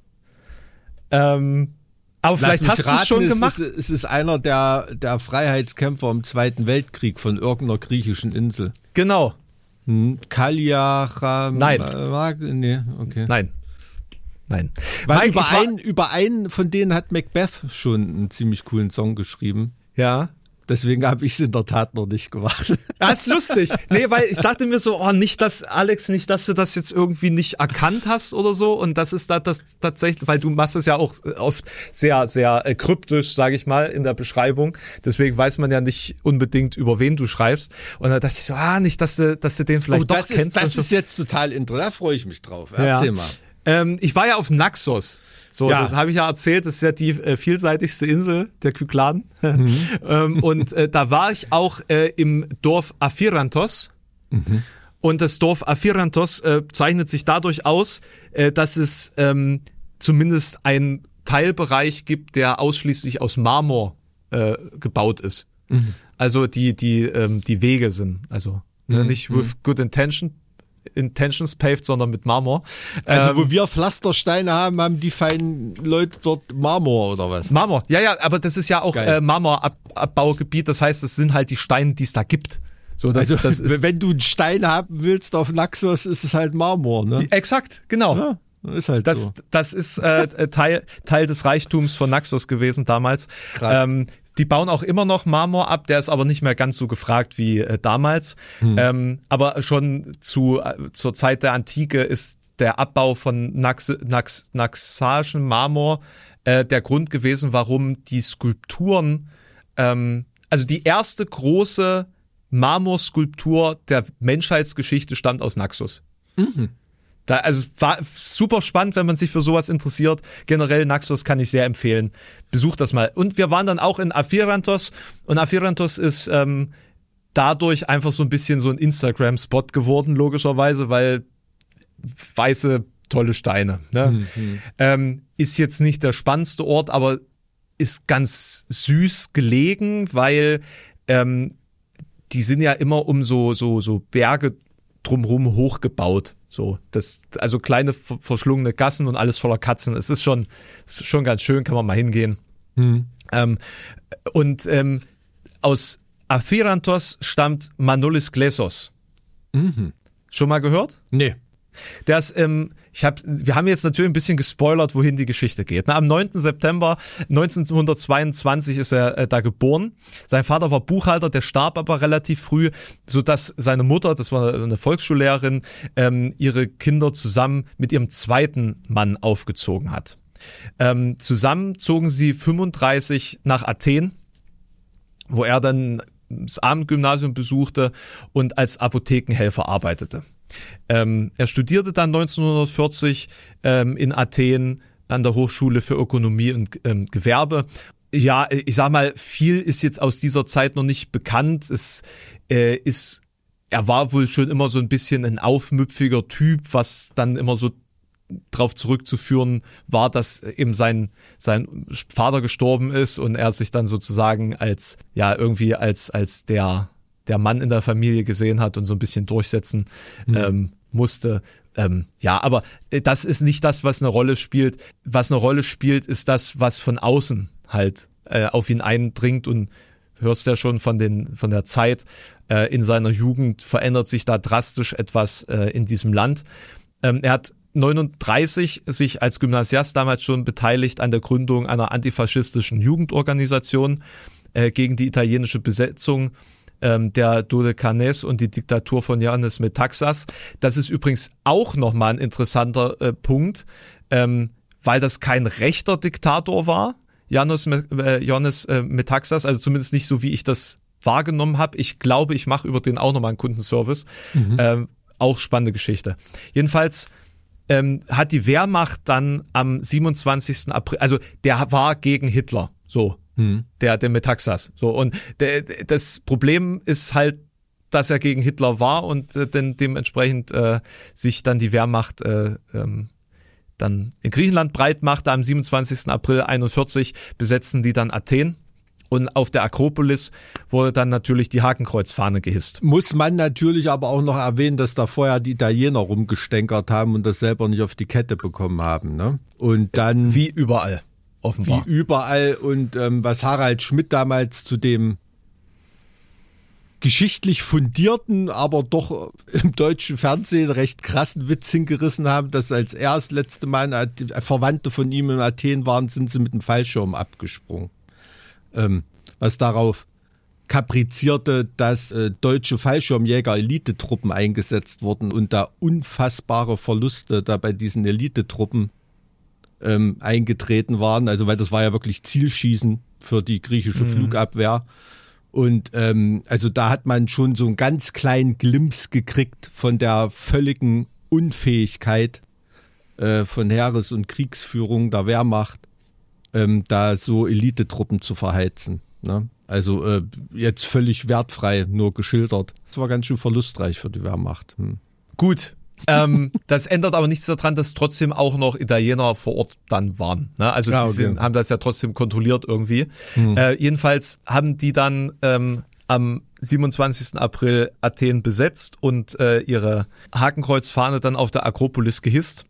Ähm Aber vielleicht hast du es schon gemacht. Es ist, es ist einer der, der Freiheitskämpfer im Zweiten Weltkrieg von irgendeiner griechischen Insel. Genau. Hm. Kaliacham. Nein. Äh, nee, okay. Nein. Nein. Weil Mike, über, war, einen, über einen von denen hat Macbeth schon einen ziemlich coolen Song geschrieben. Ja. Deswegen habe ich es in der Tat noch nicht gemacht. Das ist lustig. Nee, weil ich dachte mir so, oh, nicht, dass, Alex, nicht, dass du das jetzt irgendwie nicht erkannt hast oder so. Und das ist da das tatsächlich, weil du machst es ja auch oft sehr, sehr äh, kryptisch, sage ich mal, in der Beschreibung. Deswegen weiß man ja nicht unbedingt, über wen du schreibst. Und da dachte ich so, ah, nicht, dass du, dass du den vielleicht oh, doch das kennst. Ist, das ist jetzt total interessant, da freue ich mich drauf. Erzähl ja. mal. Ähm, ich war ja auf Naxos. So, ja. Das habe ich ja erzählt. Das ist ja die äh, vielseitigste Insel der Kykladen. Mhm. ähm, und äh, da war ich auch äh, im Dorf Aphirantos. Mhm. Und das Dorf Aphirantos äh, zeichnet sich dadurch aus, äh, dass es ähm, zumindest einen Teilbereich gibt, der ausschließlich aus Marmor äh, gebaut ist. Mhm. Also die die ähm, die Wege sind also mhm. ne, nicht with good intention. Intentions paved, sondern mit Marmor. Also ähm, wo wir Pflastersteine haben, haben die feinen Leute dort Marmor oder was? Marmor, ja, ja, aber das ist ja auch äh, Marmorabbaugebiet, das heißt, es sind halt die Steine, die es da gibt. So, das, also das ist, wenn du einen Stein haben willst auf Naxos, ist es halt Marmor, ne? Exakt, genau. Ja, ist halt das, so. Das ist äh, Teil, Teil des Reichtums von Naxos gewesen damals. Krass. Ähm, Die bauen auch immer noch Marmor ab, der ist aber nicht mehr ganz so gefragt wie äh, damals. Hm. Ähm, aber schon zu äh, zur Zeit der Antike ist der Abbau von Nax, Nax, Naxaischen Marmor äh, der Grund gewesen, warum die Skulpturen, ähm, also die erste große Marmorskulptur der Menschheitsgeschichte stammt aus Naxos. Mhm. Da, also war super spannend, wenn man sich für sowas interessiert. Generell Naxos kann ich sehr empfehlen. Besucht das mal. Und wir waren dann auch in Aphirantos. Und Aphirantos ist ähm, dadurch einfach so ein bisschen so ein Instagram-Spot geworden, logischerweise, weil weiße, tolle Steine. Ne? Mhm. Ähm, ist jetzt nicht der spannendste Ort, aber ist ganz süß gelegen, weil ähm, die sind ja immer um so so so Berge drumherum hochgebaut. So, das, also kleine verschlungene Gassen und alles voller Katzen. Es ist schon, ist schon ganz schön, kann man mal hingehen. Mhm. Ähm, und ähm, aus Aphirantos stammt Manolis Glessos. Mhm. Schon mal gehört? Nee. Der ist, ähm, ich hab, wir haben jetzt natürlich ein bisschen gespoilert, wohin die Geschichte geht. Na, am neunten September neunzehnhundertzweiundzwanzig ist er äh, da geboren. Sein Vater war Buchhalter, der starb aber relativ früh, sodass seine Mutter, das war eine Volksschullehrerin, ähm, ihre Kinder zusammen mit ihrem zweiten Mann aufgezogen hat. Ähm, zusammen zogen sie fünfunddreißig nach Athen, wo er dann das Abendgymnasium besuchte und als Apothekenhelfer arbeitete. Ähm, er studierte dann neunzehnhundertvierzig ähm, in Athen an der Hochschule für Ökonomie und ähm, Gewerbe. Ja, ich sag mal, viel ist jetzt aus dieser Zeit noch nicht bekannt. Es äh, ist, er war wohl schon immer so ein bisschen ein aufmüpfiger Typ, was dann immer so darauf zurückzuführen war, dass eben sein sein Vater gestorben ist und er sich dann sozusagen als ja irgendwie als als der der Mann in der Familie gesehen hat und so ein bisschen durchsetzen mhm. ähm, musste. Ähm, ja, aber das ist nicht das, was eine Rolle spielt. Was eine Rolle spielt, ist das, was von außen halt äh, auf ihn eindringt und hörst ja schon von den von der Zeit äh, in seiner Jugend verändert sich da drastisch etwas äh, in diesem Land. Ähm, er hat neununddreißig sich als Gymnasiast damals schon beteiligt an der Gründung einer antifaschistischen Jugendorganisation äh, gegen die italienische Besetzung ähm, der Dodekanes und die Diktatur von Ioannis Metaxas. Das ist übrigens auch nochmal ein interessanter äh, Punkt, ähm, weil das kein rechter Diktator war, Ioannis äh, Ioannis äh, Metaxas, also zumindest nicht so, wie ich das wahrgenommen habe. Ich glaube, ich mache über den auch nochmal einen Kundenservice. Mhm. Ähm, auch spannende Geschichte. Jedenfalls ähm, hat die Wehrmacht dann am siebenundzwanzigsten April, also der war gegen Hitler, so, mhm. der, der Metaxas. So, und der, das Problem ist halt, dass er gegen Hitler war und äh, denn dementsprechend äh, sich dann die Wehrmacht äh, ähm, dann in Griechenland breit machte. Am siebenundzwanzigsten April einundvierzig besetzten die dann Athen. Und auf der Akropolis wurde dann natürlich die Hakenkreuzfahne gehisst. Muss man natürlich aber auch noch erwähnen, dass da vorher die Italiener rumgestänkert haben und das selber nicht auf die Kette bekommen haben. Ne? Und dann wie überall, offenbar. Wie überall. Und ähm, was Harald Schmidt damals zu dem geschichtlich fundierten, aber doch im deutschen Fernsehen recht krassen Witz hingerissen haben, dass als er das letzte Mal Verwandte von ihm in Athen waren, sind sie mit dem Fallschirm abgesprungen. Ähm, was darauf kaprizierte, dass äh, deutsche Fallschirmjäger-Elitetruppen eingesetzt wurden und da unfassbare Verluste da bei diesen Elitetruppen ähm, eingetreten waren. Also weil das war ja wirklich Zielschießen für die griechische mhm. Flugabwehr. Und ähm, also da hat man schon so einen ganz kleinen Glimpse gekriegt von der völligen Unfähigkeit äh, von Heeres- und Kriegsführung der Wehrmacht, ähm, da so Elitetruppen zu verheizen. Ne? Also äh, jetzt völlig wertfrei nur geschildert. Das war ganz schön verlustreich für die Wehrmacht. Hm. Gut. ähm, das ändert aber nichts daran, dass trotzdem auch noch Italiener vor Ort dann waren. Ne? Also ja, die okay. sind, haben das ja trotzdem kontrolliert irgendwie. Hm. Äh, jedenfalls haben die dann ähm, am siebenundzwanzigsten April Athen besetzt und äh, ihre Hakenkreuzfahne dann auf der Akropolis gehisst.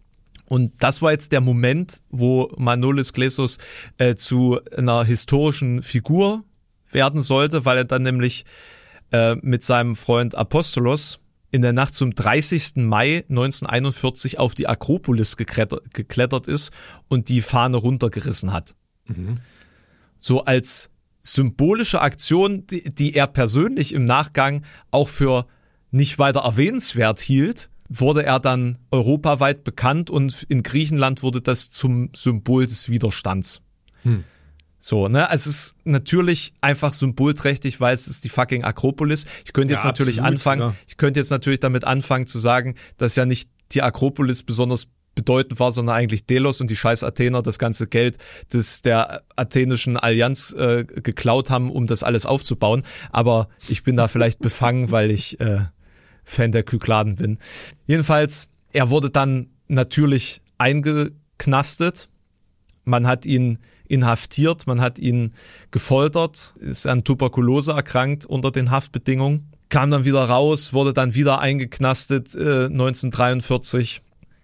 Und das war jetzt der Moment, wo Manolis Klesos äh, zu einer historischen Figur werden sollte, weil er dann nämlich äh, mit seinem Freund Apostolos in der Nacht zum dreißigsten Mai neunzehnhunderteinundvierzig auf die Akropolis geklettert, geklettert ist und die Fahne runtergerissen hat. Mhm. So als symbolische Aktion, die, die er persönlich im Nachgang auch für nicht weiter erwähnenswert hielt, wurde er dann europaweit bekannt und in Griechenland wurde das zum Symbol des Widerstands. Hm. So, ne, also es ist natürlich einfach symbolträchtig, weil es ist die fucking Akropolis. Ich könnte jetzt ja, natürlich absolut, anfangen, ja. ich könnte jetzt natürlich damit anfangen zu sagen, dass ja nicht die Akropolis besonders bedeutend war, sondern eigentlich Delos und die scheiß Athener das ganze Geld des der athenischen Allianz äh, geklaut haben, um das alles aufzubauen. Aber ich bin da vielleicht befangen, weil ich äh, Fan der Kykladen bin. Jedenfalls, er wurde dann natürlich eingeknastet. Man hat ihn inhaftiert, man hat ihn gefoltert, ist an Tuberkulose erkrankt unter den Haftbedingungen, kam dann wieder raus, wurde dann wieder eingeknastet äh, neunzehnhundertdreiundvierzig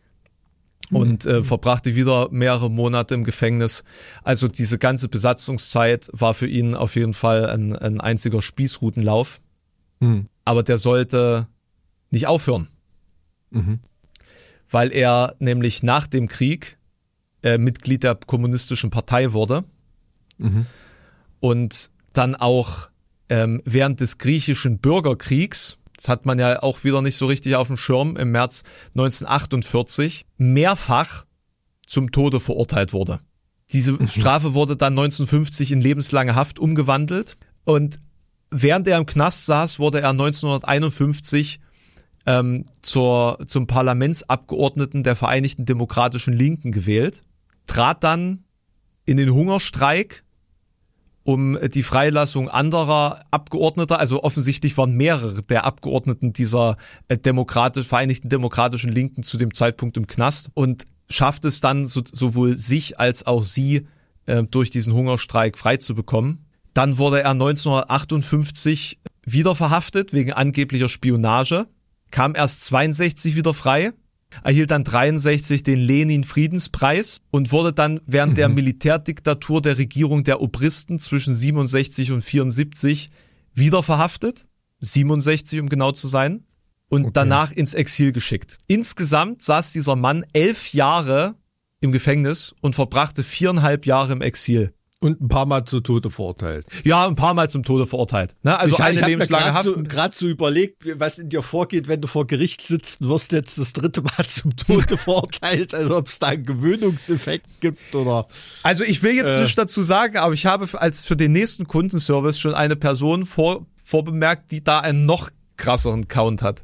und äh, verbrachte wieder mehrere Monate im Gefängnis. Also diese ganze Besatzungszeit war für ihn auf jeden Fall ein, ein einziger Spießrutenlauf. Mhm. Aber der sollte nicht aufhören, mhm. weil er nämlich nach dem Krieg äh, Mitglied der Kommunistischen Partei wurde mhm. und dann auch ähm, während des griechischen Bürgerkriegs, das hat man ja auch wieder nicht so richtig auf dem Schirm, im März neunzehnhundertachtundvierzig mehrfach zum Tode verurteilt wurde. Diese mhm. Strafe wurde dann neunzehnhundertfünfzig in lebenslange Haft umgewandelt und während er im Knast saß, wurde er neunzehnhunderteinundfünfzig ähm, zur, zum Parlamentsabgeordneten der Vereinigten Demokratischen Linken gewählt, trat dann in den Hungerstreik um die Freilassung anderer Abgeordneter, also offensichtlich waren mehrere der Abgeordneten dieser äh, demokratisch, Vereinigten Demokratischen Linken zu dem Zeitpunkt im Knast und schaffte es dann so, sowohl sich als auch sie äh, durch diesen Hungerstreik freizubekommen. Dann wurde er neunzehnhundertachtundfünfzig wieder verhaftet wegen angeblicher Spionage, kam erst zweiundsechzig wieder frei, erhielt dann dreiundsechzig den Lenin-Friedenspreis und wurde dann während mhm. der Militärdiktatur der Regierung der Obristen zwischen siebenundsechzig und vierundsiebzig wieder verhaftet, siebenundsechzig um genau zu sein, und okay. danach ins Exil geschickt. Insgesamt saß dieser Mann elf Jahre im Gefängnis und verbrachte viereinhalb Jahre im Exil. Und ein paar Mal zu Tode verurteilt. Ja, ein paar Mal zum Tode verurteilt. Ne? Also ich, eine ich lebenslange Haft. Ich habe mir gerade so, so überlegt, was in dir vorgeht, wenn du vor Gericht sitzt und wirst jetzt das dritte Mal zum Tode verurteilt, also ob es da einen Gewöhnungseffekt gibt oder... Also ich will jetzt äh, nicht dazu sagen, aber ich habe als für den nächsten Kundenservice schon eine Person vor, vorbemerkt, die da einen noch krasseren Count hat.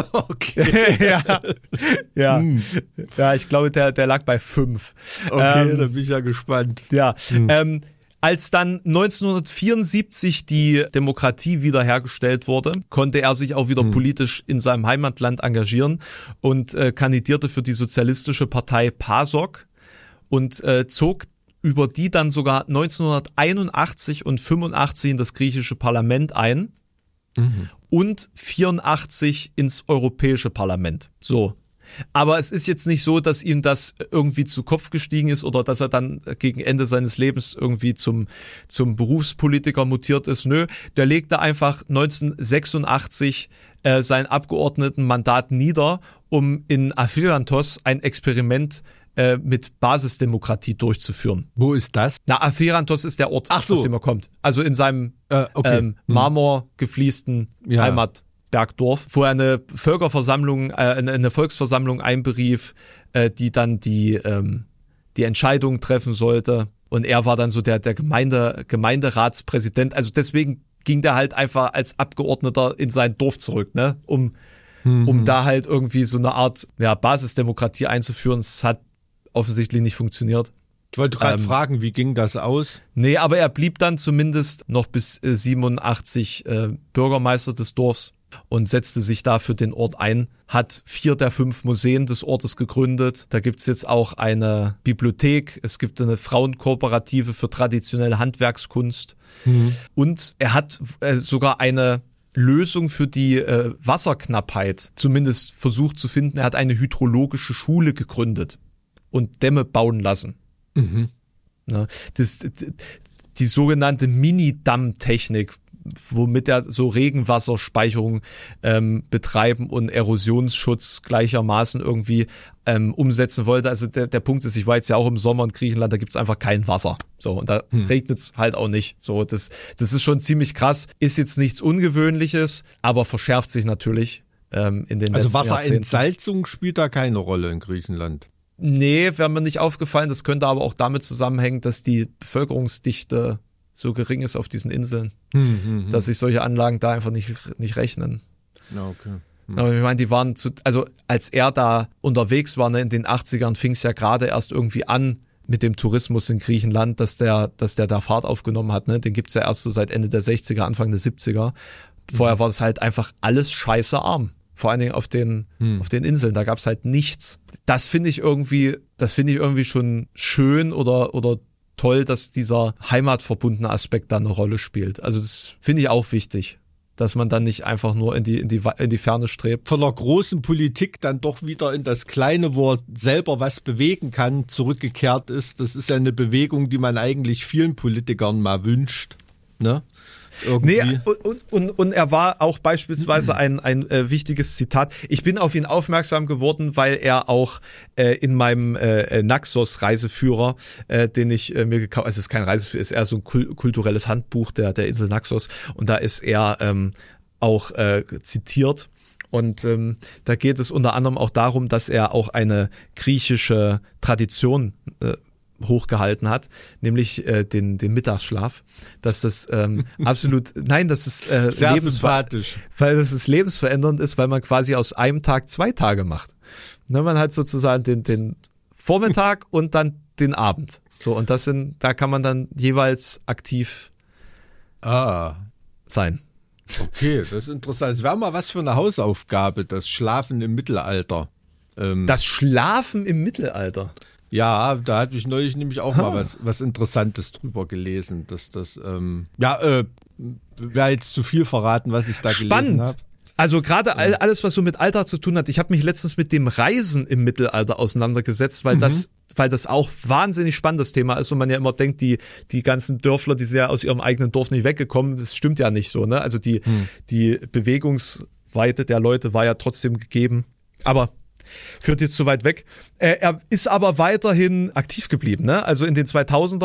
Okay. ja, ja. Hm. ja, ich glaube, der, der lag bei fünf. Okay, ähm, da bin ich ja gespannt. Ja, hm. ähm, als dann neunzehnhundertvierundsiebzig die Demokratie wiederhergestellt wurde, konnte er sich auch wieder hm. politisch in seinem Heimatland engagieren und äh, kandidierte für die sozialistische Partei PASOK und äh, zog über die dann sogar neunzehnhunderteinundachtzig und fünfundachtzig in das griechische Parlament ein. Mhm. Und vierundachtzig ins Europäische Parlament. So. Aber es ist jetzt nicht so, dass ihm das irgendwie zu Kopf gestiegen ist oder dass er dann gegen Ende seines Lebens irgendwie zum, zum Berufspolitiker mutiert ist. Nö, der legte einfach neunzehnhundertsechsundachtzig äh, sein Abgeordnetenmandat nieder, um in Afirantos ein Experiment mit Basisdemokratie durchzuführen. Wo ist das? Na, Afirantos ist der Ort, Ach so. aus dem er kommt. Also in seinem äh, okay. ähm, marmorgefliesten ja. Heimatbergdorf, wo er eine Völkerversammlung, äh, eine Volksversammlung einberief, äh, die dann die, ähm, die Entscheidung treffen sollte. Und er war dann so der, der Gemeinde, Gemeinderatspräsident. Also deswegen ging der halt einfach als Abgeordneter in sein Dorf zurück, ne? Um, mhm. um da halt irgendwie so eine Art ja, Basisdemokratie einzuführen. Es hat offensichtlich nicht funktioniert. Ich wollte gerade ähm, fragen, wie ging das aus? Nee, aber er blieb dann zumindest noch bis äh, siebenundachtzig äh, Bürgermeister des Dorfs und setzte sich da für den Ort ein, hat vier der fünf Museen des Ortes gegründet. Da gibt's jetzt auch eine Bibliothek, es gibt eine Frauenkooperative für traditionelle Handwerkskunst mhm. und er hat äh, sogar eine Lösung für die äh, Wasserknappheit zumindest versucht zu finden. Er hat eine hydrologische Schule gegründet und Dämme bauen lassen. Mhm. Na, das, die, die sogenannte Mini-Damm-Technik, womit er so Regenwasserspeicherung ähm, betreiben und Erosionsschutz gleichermaßen irgendwie ähm, umsetzen wollte. Also der, der Punkt ist, ich war jetzt ja auch im Sommer in Griechenland, da gibt's einfach kein Wasser. So, und da hm. regnet's halt auch nicht. So, das, das ist schon ziemlich krass. Ist jetzt nichts Ungewöhnliches, aber verschärft sich natürlich ähm, in den also letzten Jahrzehnten. Also Wasserentsalzung spielt da keine Rolle in Griechenland. Nee, wäre mir nicht aufgefallen. Das könnte aber auch damit zusammenhängen, dass die Bevölkerungsdichte so gering ist auf diesen Inseln, hm, hm, hm. dass sich solche Anlagen da einfach nicht, nicht rechnen. Ja, okay. Hm. Aber ich meine, die waren zu, also als er da unterwegs war, ne, in den achtzigern fing es ja gerade erst irgendwie an mit dem Tourismus in Griechenland, dass der, dass der da Fahrt aufgenommen hat, ne? Den gibt's ja erst so seit Ende der sechziger, Anfang der siebziger. Vorher hm. war das halt einfach alles scheiße arm. Vor allen Dingen auf den, hm. auf den Inseln, da gab's halt nichts. Das finde ich irgendwie, das finde ich irgendwie schon schön oder, oder toll, dass dieser heimatverbundene Aspekt da eine Rolle spielt. Also das finde ich auch wichtig, dass man dann nicht einfach nur in die, in die, in die Ferne strebt. Von der großen Politik dann doch wieder in das Kleine, wo er selber was bewegen kann, zurückgekehrt ist. Das ist ja eine Bewegung, die man eigentlich vielen Politikern mal wünscht, ne? Irgendwie. Nee, und, und, und er war auch beispielsweise ein, ein äh, wichtiges Zitat. Ich bin auf ihn aufmerksam geworden, weil er auch äh, in meinem äh, Naxos-Reiseführer, äh, den ich äh, mir gekauft habe, es ist kein Reiseführer, es ist eher so ein kul- kulturelles Handbuch der, der Insel Naxos und da ist er ähm, auch äh, zitiert. Und ähm, da geht es unter anderem auch darum, dass er auch eine griechische Tradition äh, hochgehalten hat, nämlich äh, den den Mittagsschlaf, dass das ähm, absolut, nein, das ist äh, sehr lebensver- sympathisch, weil das ist lebensverändernd ist, weil man quasi aus einem Tag zwei Tage macht. Ne, man hat sozusagen den den Vormittag und dann den Abend. So und das sind, da kann man dann jeweils aktiv ah. sein. Okay, das ist interessant. Es wäre mal was für eine Hausaufgabe, das Schlafen im Mittelalter. Ähm, das Schlafen im Mittelalter. Ja, da hatte ich neulich nämlich auch ha. mal was, was Interessantes drüber gelesen, dass das, ähm, ja, äh, wäre jetzt zu viel verraten, was ich da Spannend. gelesen habe. Also gerade all, alles, was so mit Alter zu tun hat. Ich habe mich letztens mit dem Reisen im Mittelalter auseinandergesetzt, weil mhm. das, weil das auch wahnsinnig spannendes Thema ist und man ja immer denkt, die die ganzen Dörfler, die sind ja aus ihrem eigenen Dorf nicht weggekommen. Das stimmt ja nicht so, ne? Also die mhm. die Bewegungsweite der Leute war ja trotzdem gegeben. Aber führt jetzt zu weit weg. Er ist aber weiterhin aktiv geblieben, ne? Also in den zweitausendern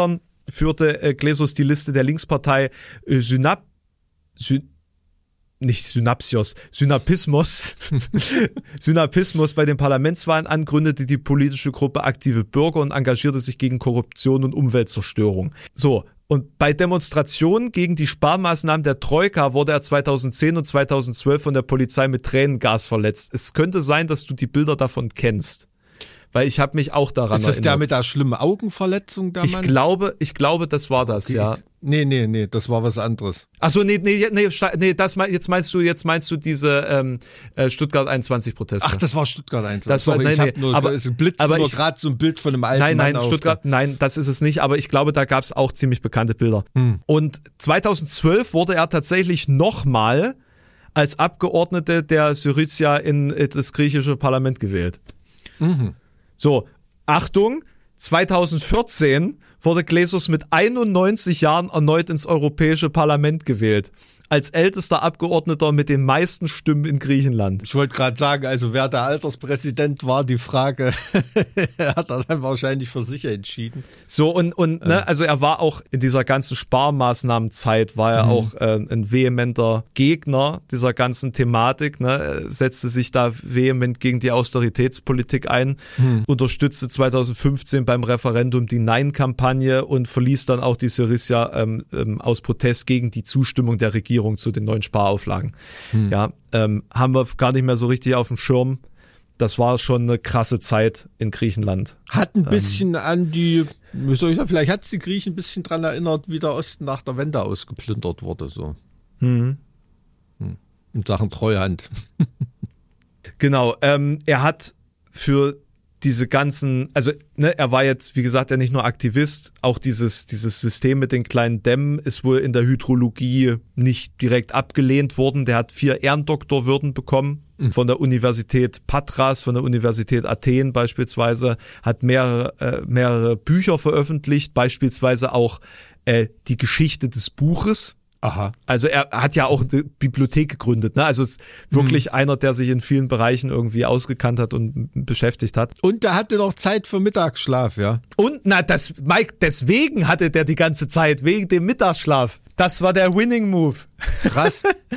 führte äh, Glesos die Liste der Linkspartei äh, Synap... Syn nicht Synapsios, Synapismus, Synapismus bei den Parlamentswahlen an, gründete die politische Gruppe Aktive Bürger und engagierte sich gegen Korruption und Umweltzerstörung. So, und bei Demonstrationen gegen die Sparmaßnahmen der Troika wurde er zweitausendzehn und zweitausendzwölf von der Polizei mit Tränengas verletzt. Es könnte sein, dass du die Bilder davon kennst. Weil ich habe mich auch daran erinnert. Ist das erinnert. Der mit der schlimmen Augenverletzung, der ich Mann? Glaube, ich glaube, das war das, okay. ja. Nee, nee, nee, das war was anderes. Ach so, nee, nee, nee, nee, das jetzt meinst du, jetzt meinst du diese ähm, Stuttgart einundzwanzig Proteste. Ach, das war Stuttgart einundzwanzig. Das war, Sorry, nein, ich hab nee, nur, aber, es blitzt aber nur gerade so ein Bild von einem alten nein, Mann nein, auf. Stuttgart, nein, das ist es nicht, aber ich glaube, da gab es auch ziemlich bekannte Bilder. Hm. Und zweitausendzwölf wurde er tatsächlich nochmal als Abgeordnete der Syriza in das griechische Parlament gewählt. Mhm. So, Achtung, zweitausendvierzehn wurde Glesos mit einundneunzig Jahren erneut ins Europäische Parlament gewählt. Als ältester Abgeordneter mit den meisten Stimmen in Griechenland. Ich wollte gerade sagen, also wer der Alterspräsident war, die Frage hat er dann wahrscheinlich für sich entschieden. So und, und ähm. ne, also er war auch in dieser ganzen Sparmaßnahmenzeit, war er mhm. auch äh, ein vehementer Gegner dieser ganzen Thematik, ne, er setzte sich da vehement gegen die Austeritätspolitik ein, mhm. unterstützte zweitausendfünfzehn beim Referendum die Nein-Kampagne und verließ dann auch die Syriza ähm, ähm, aus Protest gegen die Zustimmung der Regierung zu den neuen Sparauflagen. Hm. Ja, ähm, haben wir gar nicht mehr so richtig auf dem Schirm. Das war schon eine krasse Zeit in Griechenland. Hat ein bisschen ähm, an die, wie soll ich sagen, vielleicht hat es die Griechen ein bisschen dran erinnert, wie der Osten nach der Wende ausgeplündert wurde. So. Hm. Hm. In Sachen Treuhand. Genau, ähm, er hat für diese ganzen, also ne, er war jetzt, wie gesagt, ja nicht nur Aktivist, auch dieses dieses System mit den kleinen Dämmen ist wohl in der Hydrologie nicht direkt abgelehnt worden. Der hat vier Ehrendoktorwürden bekommen mhm. von der Universität Patras, von der Universität Athen beispielsweise, hat mehrere äh, mehrere Bücher veröffentlicht, beispielsweise auch äh, die Geschichte des Buches. Aha. Also er hat ja auch eine Bibliothek gegründet, ne? Also es ist wirklich mhm. einer, der sich in vielen Bereichen irgendwie ausgekannt hat und beschäftigt hat. Und der hatte noch Zeit für Mittagsschlaf, ja. Und na, das Mike, deswegen hatte der die ganze Zeit, wegen dem Mittagsschlaf. Das war der Winning Move. Krass.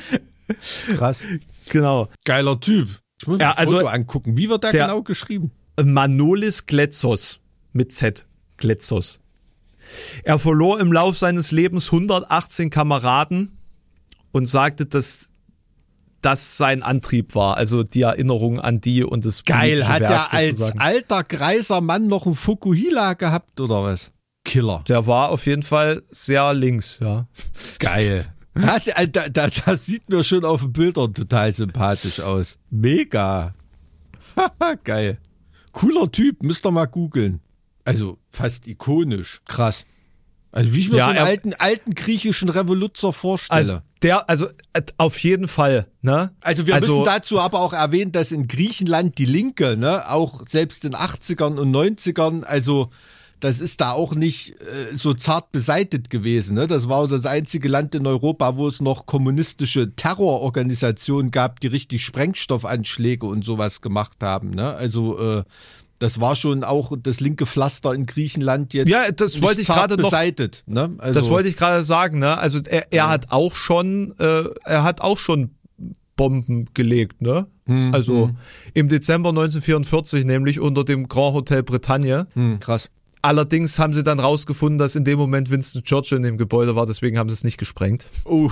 Krass. Genau. Geiler Typ. Ich muss mir ja, das Foto also angucken. Wie wird der, der genau geschrieben? Manolis Gletsos mit Z. Gletsos. Er verlor im Lauf seines Lebens hundertachtzehn Kameraden und sagte, dass das sein Antrieb war, also die Erinnerung an die und das Geil, hat Werk er sozusagen. Als alter, greiser Mann noch einen Fukuhila gehabt oder was? Killer. Der war auf jeden Fall sehr links, ja. Geil. Das, das, das sieht mir schon auf den Bildern total sympathisch aus. Mega. Geil. Cooler Typ, müsst ihr mal googeln. Also fast ikonisch. Krass. Also wie ich mir ja, so einen er, alten, alten griechischen Revoluzer vorstelle. Also der, also auf jeden Fall. Ne? Also wir also, müssen dazu aber auch erwähnen, dass in Griechenland die Linke, ne, auch selbst in achtzigern und neunzigern, also das ist da auch nicht äh, so zart beseitet gewesen. Ne? Das war das einzige Land in Europa, wo es noch kommunistische Terrororganisationen gab, die richtig Sprengstoffanschläge und sowas gemacht haben. Ne? Also äh, das war schon auch das linke Pflaster in Griechenland jetzt. Ja, das wollte ich gerade noch. Beseitet, ne? Also, das wollte ich gerade sagen. Ne? Also er, er ja. hat auch schon, äh, er hat auch schon Bomben gelegt. Ne? Hm, also hm. im Dezember neunzehnhundertvierundvierzig, nämlich unter dem Grand Hotel Bretagne. Hm, krass. Allerdings haben sie dann rausgefunden, dass in dem Moment Winston Churchill in dem Gebäude war. Deswegen haben sie es nicht gesprengt. Oh.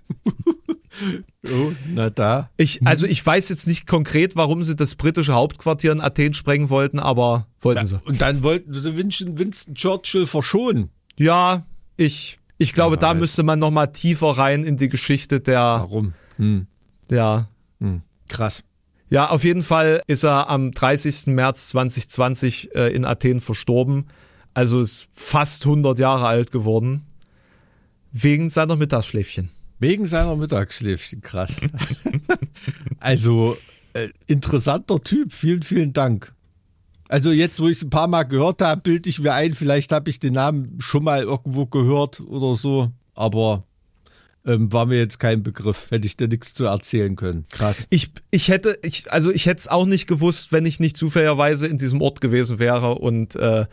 Oh, na da. Ich, also ich weiß jetzt nicht konkret, warum sie das britische Hauptquartier in Athen sprengen wollten, aber wollten ja, sie. Und dann wollten sie Winston Churchill verschonen. Ja, ich, ich glaube, ja, da müsste man noch mal tiefer rein in die Geschichte der... Warum? Hm. Ja. Hm. Krass. Ja, auf jeden Fall ist er am dreißigsten März zweitausendzwanzig äh, in Athen verstorben. Also ist fast hundert Jahre alt geworden. Wegen seiner Mittagsschläfchen. Wegen seiner Mittagsschläfchen, krass. Also, äh, interessanter Typ, vielen, vielen Dank. Also jetzt, wo ich es ein paar Mal gehört habe, bilde ich mir ein, vielleicht habe ich den Namen schon mal irgendwo gehört oder so, aber ähm, war mir jetzt kein Begriff, hätte ich dir nichts zu erzählen können. Krass. Ich, ich hätte, ich, also ich hätte es auch nicht gewusst, wenn ich nicht zufälligerweise in diesem Ort gewesen wäre und äh,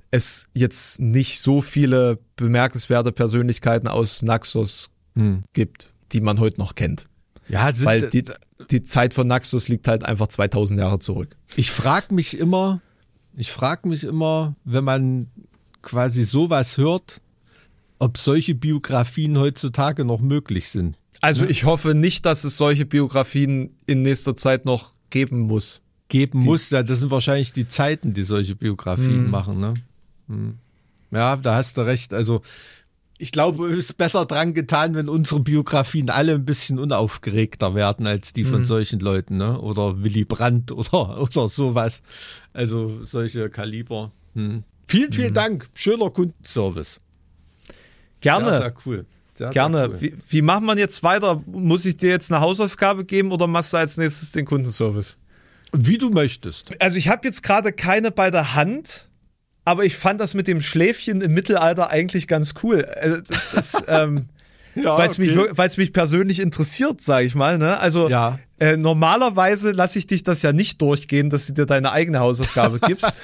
es jetzt nicht so viele bemerkenswerte Persönlichkeiten aus Naxos hm. gibt, die man heute noch kennt. Ja, sind, weil die, die Zeit von Naxos liegt halt einfach zweitausend Jahre zurück. Ich frage mich immer, ich frage mich immer, wenn man quasi sowas hört, ob solche Biografien heutzutage noch möglich sind. Also ja? ich hoffe nicht, dass es solche Biografien in nächster Zeit noch geben muss. Geben die, muss, ja, das sind wahrscheinlich die Zeiten, die solche Biografien hm. machen, ne? Hm. Ja, da hast du recht. Also ich glaube, es ist besser dran getan, wenn unsere Biografien alle ein bisschen unaufgeregter werden als die von hm. solchen Leuten, ne? Oder Willy Brandt oder, oder sowas. Also solche Kaliber. Hm. Vielen, vielen hm. Dank. Schöner Kundenservice. Gerne. Sehr, sehr cool. Sehr, Gerne. sehr cool. Wie, wie macht man jetzt weiter? Muss ich dir jetzt eine Hausaufgabe geben oder machst du als nächstes den Kundenservice? Wie du möchtest. Also ich habe jetzt gerade keine bei der Hand, aber ich fand das mit dem Schläfchen im Mittelalter eigentlich ganz cool. Das, ähm, ja, weil es okay. mich, weil's mich persönlich interessiert, sage ich mal. Ne? Also ja. äh, normalerweise lasse ich dich das ja nicht durchgehen, dass du dir deine eigene Hausaufgabe gibst.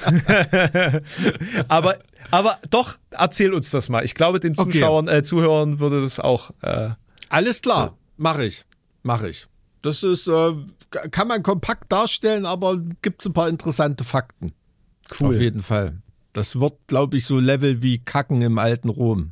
aber, aber doch, erzähl uns das mal. Ich glaube, den Zuschauern, okay. äh, Zuhörern würde das auch... Äh, Alles klar, mache ich, mache ich. Das ist, äh, kann man kompakt darstellen, aber gibt es ein paar interessante Fakten. Cool. Auf jeden Fall. Das wird, glaube ich, so Level wie Kacken im alten Rom.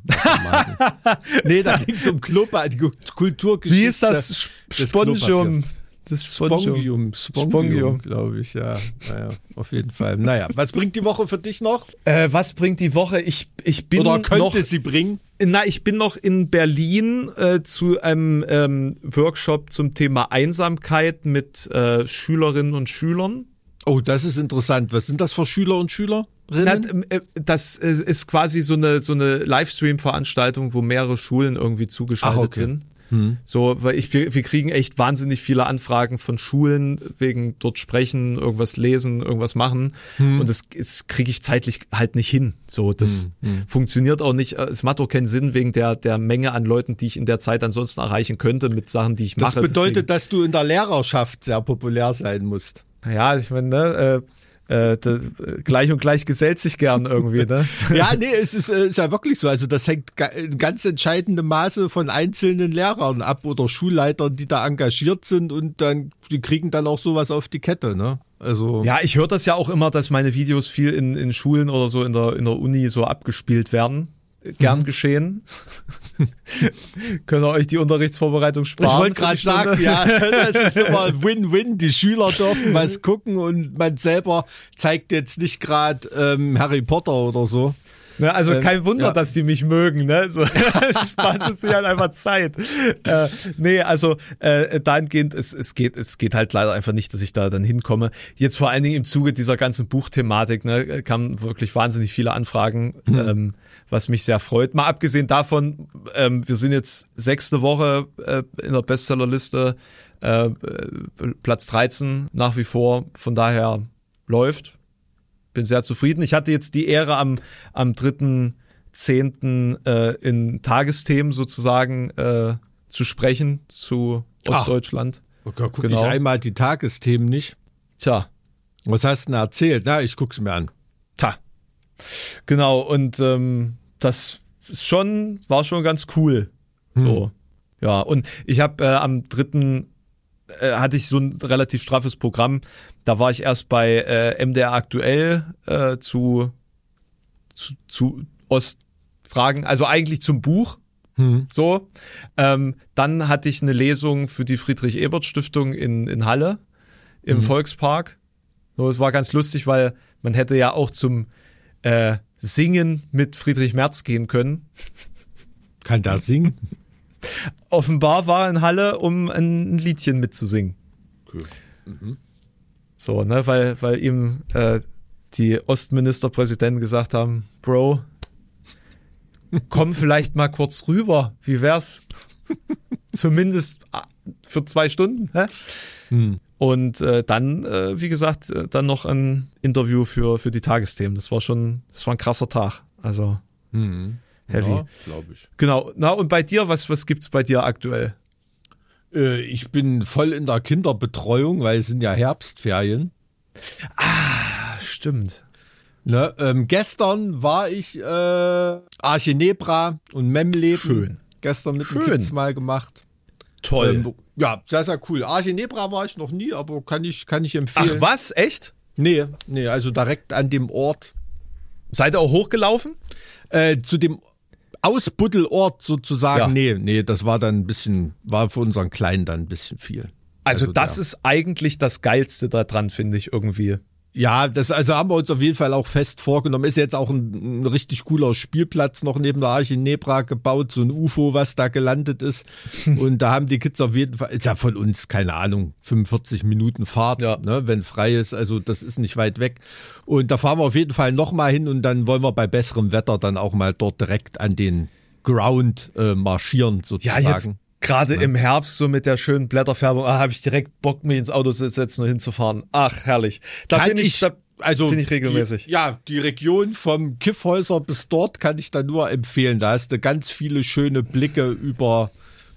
Nee, da ging es um Club, die Kulturgeschichte. Wie ist das Spongium? Das Spongium, Spongium, glaube ich, ja. Naja, auf jeden Fall. Naja, was bringt die Woche für dich noch? Äh, was bringt die Woche? Ich, ich bin Oder könnte noch, sie bringen? Na, ich bin noch in Berlin äh, zu einem ähm, Workshop zum Thema Einsamkeit mit äh, Schülerinnen und Schülern. Oh, das ist interessant. Was sind das für Schüler und Schülerinnen? Na, das ist quasi so eine, so eine Livestream-Veranstaltung, wo mehrere Schulen irgendwie zugeschaltet Ach, okay. sind. Hm. So, weil ich, wir, wir kriegen echt wahnsinnig viele Anfragen von Schulen wegen dort sprechen, irgendwas lesen, irgendwas machen. Hm. Und das, das kriege ich zeitlich halt nicht hin. So, das hm. Hm. funktioniert auch nicht. Es macht auch keinen Sinn wegen der, der Menge an Leuten, die ich in der Zeit ansonsten erreichen könnte mit Sachen, die ich das mache. Das bedeutet, Deswegen, dass du in der Lehrerschaft sehr populär sein musst. Ja, ich meine, ne, äh, Äh, da, gleich und gleich gesellt sich gern irgendwie, ne? Ja, nee, es ist, ist ja wirklich so. Also das hängt in ganz entscheidendem Maße von einzelnen Lehrern ab oder Schulleitern, die da engagiert sind und dann, die kriegen dann auch sowas auf die Kette, ne? Also. Ja, ich höre das ja auch immer, dass meine Videos viel in, in Schulen oder so in der, in der Uni so abgespielt werden. Gern mhm. geschehen. Könnt ihr euch die Unterrichtsvorbereitung sparen? Ich wollte gerade sagen, ja, das ist immer Win-Win. Die Schüler dürfen was gucken und man selber zeigt jetzt nicht gerade ähm, Harry Potter oder so. Ne, also ähm, kein Wunder, ja. dass die mich mögen, ne? So, spart es sich halt einfach Zeit. Äh, nee, also äh, dahingehend, es, es geht, es geht halt leider einfach nicht, dass ich da dann hinkomme. Jetzt vor allen Dingen im Zuge dieser ganzen Buchthematik, ne, kamen wirklich wahnsinnig viele Anfragen, mhm. ähm, was mich sehr freut. Mal abgesehen davon, ähm, wir sind jetzt sechste Woche äh, in der Bestsellerliste, äh, Platz dreizehn nach wie vor, von daher läuft. Bin sehr zufrieden. Ich hatte jetzt die Ehre, am, am dritten zehnten äh, in Tagesthemen sozusagen äh, zu sprechen zu Ostdeutschland. Ach, okay, guck genau. ich einmal die Tagesthemen nicht. Tja. Was hast du denn erzählt? Na, ich guck's mir an. Tja. Genau, und ähm, das ist schon, war schon ganz cool. Hm. So. Ja, und ich habe äh, am dritten hatte ich so ein relativ straffes Programm. Da war ich erst bei äh, M D R aktuell äh, zu, zu, zu Ostfragen, also eigentlich zum Buch. Hm. So. Ähm, dann hatte ich eine Lesung für die Friedrich-Ebert-Stiftung in, in Halle im hm. Volkspark. So, es war ganz lustig, weil man hätte ja auch zum äh, Singen mit Friedrich Merz gehen können. Kann der singen? Offenbar war er in Halle, um ein Liedchen mitzusingen. Cool. Mhm. So, ne, weil, weil ihm äh, die Ostministerpräsidenten gesagt haben, Bro, komm vielleicht mal kurz rüber, wie wär's? Zumindest für zwei Stunden. Hä? Mhm. Und äh, dann, äh, wie gesagt, äh, dann noch ein Interview für, für die Tagesthemen. Das war schon, das war ein krasser Tag. Also mhm. heavy. Ja, glaube ich. Genau. Na, und bei dir, was, was gibt's bei dir aktuell? Äh, ich bin voll in der Kinderbetreuung, weil es sind ja Herbstferien. Ah, stimmt. Ne, ähm, gestern war ich äh, Arche Nebra und Memleben. Schön. Gestern mit Schön. den Kids mal gemacht. Toll. Ähm, ja, sehr, sehr cool. Arche Nebra war ich noch nie, aber kann ich, kann ich empfehlen. Ach was, echt? Nee, nee, also direkt an dem Ort. Seid ihr auch hochgelaufen? Äh, zu dem Ausbuddelort sozusagen, Ja. nee, nee, das war dann ein bisschen, war für unseren Kleinen dann ein bisschen viel. Also, Also das der- ist eigentlich das Geilste daran, finde ich irgendwie. Ja, das also haben wir uns auf jeden Fall auch fest vorgenommen. Ist jetzt auch ein, ein richtig cooler Spielplatz noch neben der Arche Nebra gebaut, so ein U F O, was da gelandet ist. Und da haben die Kids auf jeden Fall, ist ja von uns, keine Ahnung, fünfundvierzig Minuten Fahrt, Ja. ne, wenn frei ist. Also das ist nicht weit weg. Und da fahren wir auf jeden Fall nochmal hin und dann wollen wir bei besserem Wetter dann auch mal dort direkt an den Ground äh, marschieren Ja, sozusagen. jetzt gerade im Herbst so mit der schönen Blätterfärbung, ah, habe ich direkt Bock, mich ins Auto zu setzen und hinzufahren. Ach, herrlich. Da Kann bin ich, da also bin ich regelmäßig. Die, ja, die Region vom Kiffhäuser bis dort kann ich da nur empfehlen. Da hast du ganz viele schöne Blicke über,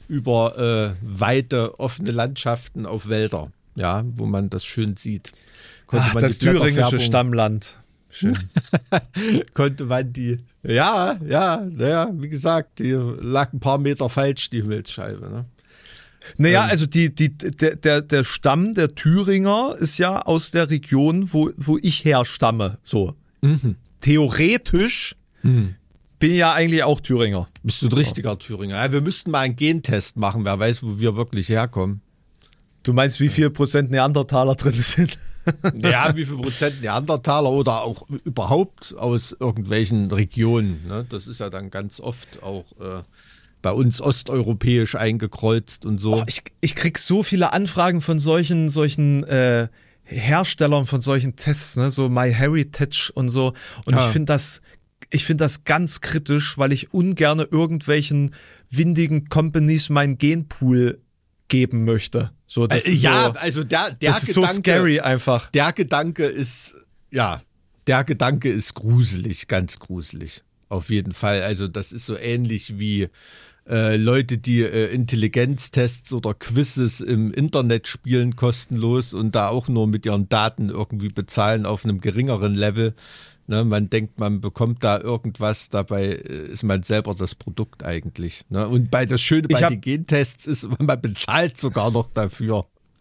über äh, weite, offene Landschaften auf Wälder, ja, wo man das schön sieht. Konnte Ach, man das die thüringische Blätterfärbung- Stammland. Schön. Konnte man die, ja, ja, naja, wie gesagt, die lag ein paar Meter falsch, die Himmelsscheibe, ne? Naja, Ähm. also die, die, der, der, der Stamm der Thüringer ist ja aus der Region, wo, wo ich herstamme. So. Mhm. Theoretisch bin ich ja eigentlich auch Thüringer. Bist du ein richtiger Thüringer? Ja, wir müssten mal einen Gentest machen, wer weiß, wo wir wirklich herkommen. Du meinst, wie viel Prozent Neandertaler drin sind? Ja, wie viel Prozent Neandertaler oder auch überhaupt aus irgendwelchen Regionen. Ne? Das ist ja dann ganz oft auch äh, bei uns osteuropäisch eingekreuzt und so. Oh, ich, ich krieg so viele Anfragen von solchen, solchen äh, Herstellern von solchen Tests, ne, so MyHeritage und so. Und Ja. ich finde das, ich finde das ganz kritisch, weil ich ungerne irgendwelchen windigen Companies meinen Genpool geben möchte. So, das Äh, ist ja, so, also der, der das ist Gedanke, so scary einfach. der Gedanke ist, ja, der Gedanke ist gruselig, ganz gruselig. Auf jeden Fall. Also das ist so ähnlich wie äh, Leute, die äh, Intelligenztests oder Quizzes im Internet spielen, kostenlos und da auch nur mit ihren Daten irgendwie bezahlen auf einem geringeren Level. Ne, man denkt, man bekommt da irgendwas, dabei äh, ist man selber das Produkt eigentlich. Ne? Und bei das Schöne bei Ich hab- den Gentests ist, man bezahlt sogar noch dafür.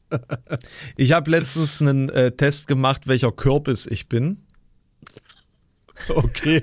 Ich habe letztens einen äh, Test gemacht, welcher Kürbis ich bin. Okay.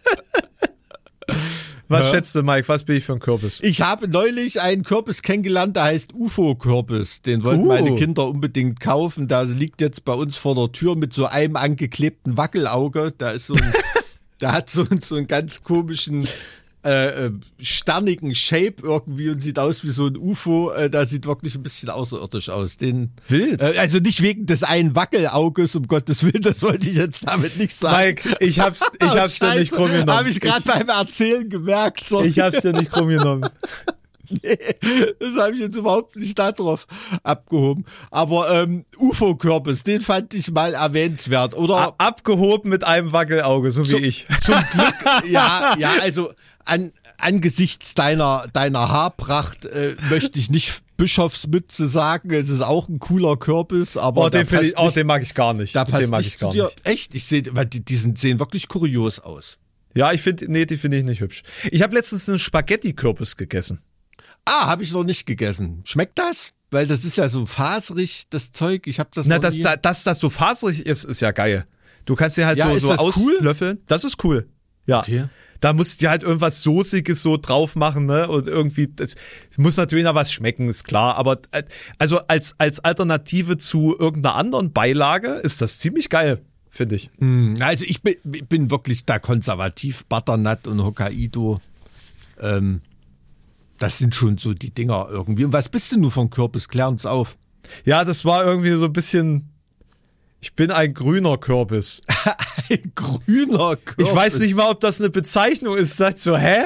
Was Ja. schätzt du, Mike? Was bin ich für ein Kürbis? Ich habe neulich einen Kürbis kennengelernt, der heißt U F O-Kürbis. Den wollten Uh. meine Kinder unbedingt kaufen. Der liegt jetzt bei uns vor der Tür mit so einem angeklebten Wackelauge. Da ist so ein, der hat so, so einen ganz komischen äh, äh, sternigen Shape irgendwie und sieht aus wie so ein U F O. Äh, der sieht wirklich ein bisschen außerirdisch aus. Den, Wild. äh, also nicht wegen des einen Wackelauges, um Gottes Willen, das wollte ich jetzt damit nicht sagen. Mike, ich hab's, ich hab's dir nicht krumm genommen. Habe ich gerade beim Erzählen gemerkt. So. Ich hab's dir nicht krumm genommen. Nee, das habe ich jetzt überhaupt nicht darauf abgehoben. Aber ähm, U F O-Kürbis, den fand ich mal erwähnenswert. Oder A- Abgehoben mit einem Wackelauge, so wie Zum- ich. zum Glück, ja, ja, also an, angesichts deiner, deiner Haarpracht äh, möchte ich nicht Bischofsmütze sagen. Es ist auch ein cooler Kürbis, aber Oh, der den, find passt ich, oh, nicht, den mag ich gar nicht. der den passt mag nicht ich zu gar dir. nicht. Echt? Ich sehe, weil die, die sind, sehen wirklich kurios aus. Ja, ich finde, nee, die finde ich nicht hübsch. Ich habe letztens einen Spaghetti-Kürbis gegessen. Ah, habe ich noch nicht gegessen. Schmeckt das? Weil das ist ja so faserig, das Zeug. Ich habe das Na, noch dass nie. da, dass das so faserig ist, ist ja geil. Du kannst dir halt Ja, so, ist so das cool? auslöffeln. Das ist cool. Ja. Okay. Da musst du dir halt irgendwas Soßiges so drauf machen, ne? Und irgendwie, das, es muss natürlich noch was schmecken, ist klar. Aber äh, also als, als Alternative zu irgendeiner anderen Beilage ist das ziemlich geil, finde ich. Hm, Also ich bin, ich bin wirklich da konservativ. Butternut und Hokkaido. Ähm, das sind schon so die Dinger irgendwie. Und was bist du nun von Kürbis? Klär uns auf. Ja, das war irgendwie so ein bisschen. Ich bin ein grüner Kürbis. Ein grüner Kürbis. Ich weiß nicht mal, ob das eine Bezeichnung ist. Sagt so, hä?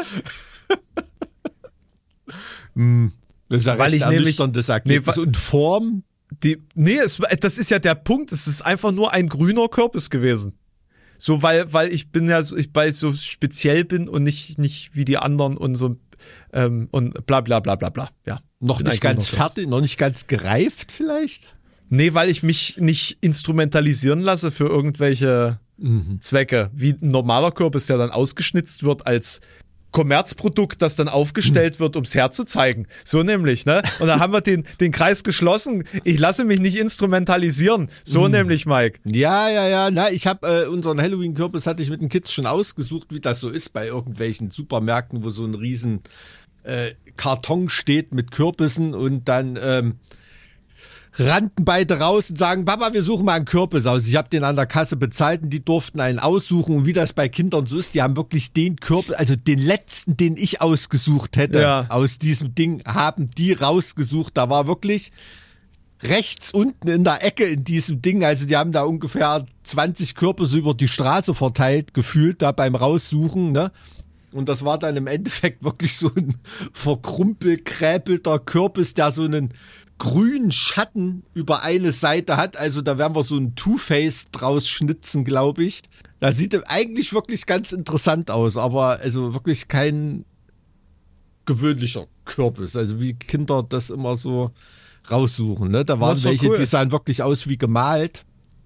Das ist ja weil recht ich nämlich- ernüchterndes Ergebnis. Nee, wa- und Form? Die, nee, es, das ist ja der Punkt. Es ist einfach nur ein grüner Kürbis gewesen. So, weil, weil ich bin ja, so- ich weil ich so speziell bin und nicht, nicht wie die anderen und so, ähm, und bla, bla, bla, bla, bla. Ja. Noch Bin ein nicht ganz grüner Kürbis. fertig, noch nicht ganz gereift vielleicht? Nee, weil ich mich nicht instrumentalisieren lasse für irgendwelche mhm. Zwecke, wie ein normaler Kürbis, der dann ausgeschnitzt wird als Kommerzprodukt, das dann aufgestellt mhm. wird, ums herzuzeigen. So nämlich, ne? Und da haben wir den, den Kreis geschlossen. Ich lasse mich nicht instrumentalisieren. So mhm. nämlich, Mike. Ja, ja, ja. Na, ich habe äh, unseren Halloween-Kürbis hatte ich mit den Kids schon ausgesucht, wie das so ist bei irgendwelchen Supermärkten, wo so ein riesen äh, Karton steht mit Kürbissen und dann ähm, rannten beide raus und sagen, Papa, wir suchen mal einen Kürbis aus. Ich habe den an der Kasse bezahlt und die durften einen aussuchen. Und wie das bei Kindern so ist, die haben wirklich den Kürbis, also den letzten, den ich ausgesucht hätte, ja. aus diesem Ding, haben die rausgesucht. Da war wirklich rechts unten in der Ecke in diesem Ding, also die haben da ungefähr zwanzig Kürbisse über die Straße verteilt, gefühlt da beim Raussuchen, ne? Und das war dann im Endeffekt wirklich so ein verkrumpelkräpelter Kürbis, der so einen grünen Schatten über eine Seite hat. Also da werden wir so ein Two-Face draus schnitzen, glaube ich. Da sieht eigentlich wirklich ganz interessant aus, aber also wirklich kein gewöhnlicher Kürbis. Also wie Kinder das immer so raussuchen. Ne? Da waren welche, cool. die sahen wirklich aus wie gemalt.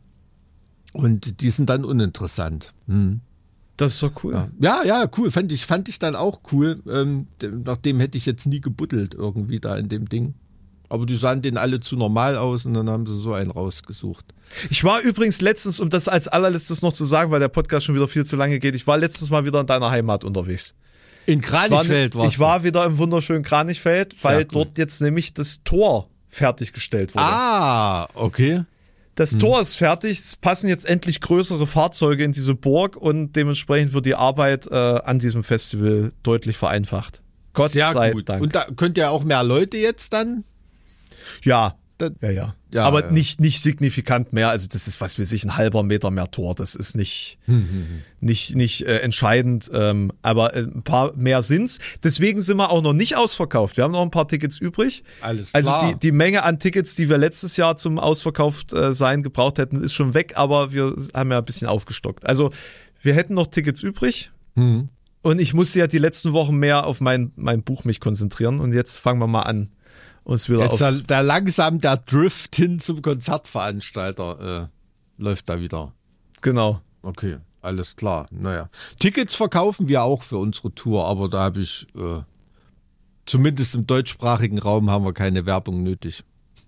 Und die sind dann uninteressant. Hm. Das ist doch cool. Ja, ja, ja, cool. Fand ich, fand ich dann auch cool. Ähm, nach dem hätte ich jetzt nie gebuddelt irgendwie da in dem Ding. Aber die sahen denen alle zu normal aus und dann haben sie so einen rausgesucht. Ich war übrigens letztens, um das als allerletztes noch zu sagen, weil der Podcast schon wieder viel zu lange geht, ich war letztens mal wieder in deiner Heimat unterwegs. In Kranichfeld warst du? Ich war wieder im wunderschönen Kranichfeld, Sehr weil cool. dort jetzt nämlich das Tor fertiggestellt wurde. Ah, okay. Das hm. Tor ist fertig, es passen jetzt endlich größere Fahrzeuge in diese Burg und dementsprechend wird die Arbeit äh, an diesem Festival deutlich vereinfacht. Gott Sehr sei gut. Dank. Und da könnt ihr auch mehr Leute jetzt dann? Ja, ja, ja, ja. Aber ja. nicht nicht signifikant mehr. Also das ist, was weiß ich, ein halber Meter mehr Tor. Das ist nicht hm. nicht nicht äh, entscheidend. Ähm, aber ein paar mehr sind's. Deswegen sind wir auch noch nicht ausverkauft. Wir haben noch ein paar Tickets übrig. Alles klar. Also die die Menge an Tickets, die wir letztes Jahr zum ausverkauft äh, sein gebraucht hätten, ist schon weg. Aber wir haben ja ein bisschen aufgestockt. Also wir hätten noch Tickets übrig. Hm. Und ich musste ja die letzten Wochen mehr auf mein mein Buch mich konzentrieren. Und jetzt fangen wir mal an. Uns wieder Jetzt auf da, da langsam der Drift hin zum Konzertveranstalter äh, läuft da wieder. Genau. Okay, alles klar. Naja. Tickets verkaufen wir auch für unsere Tour, aber da habe ich, äh, zumindest im deutschsprachigen Raum haben wir keine Werbung nötig.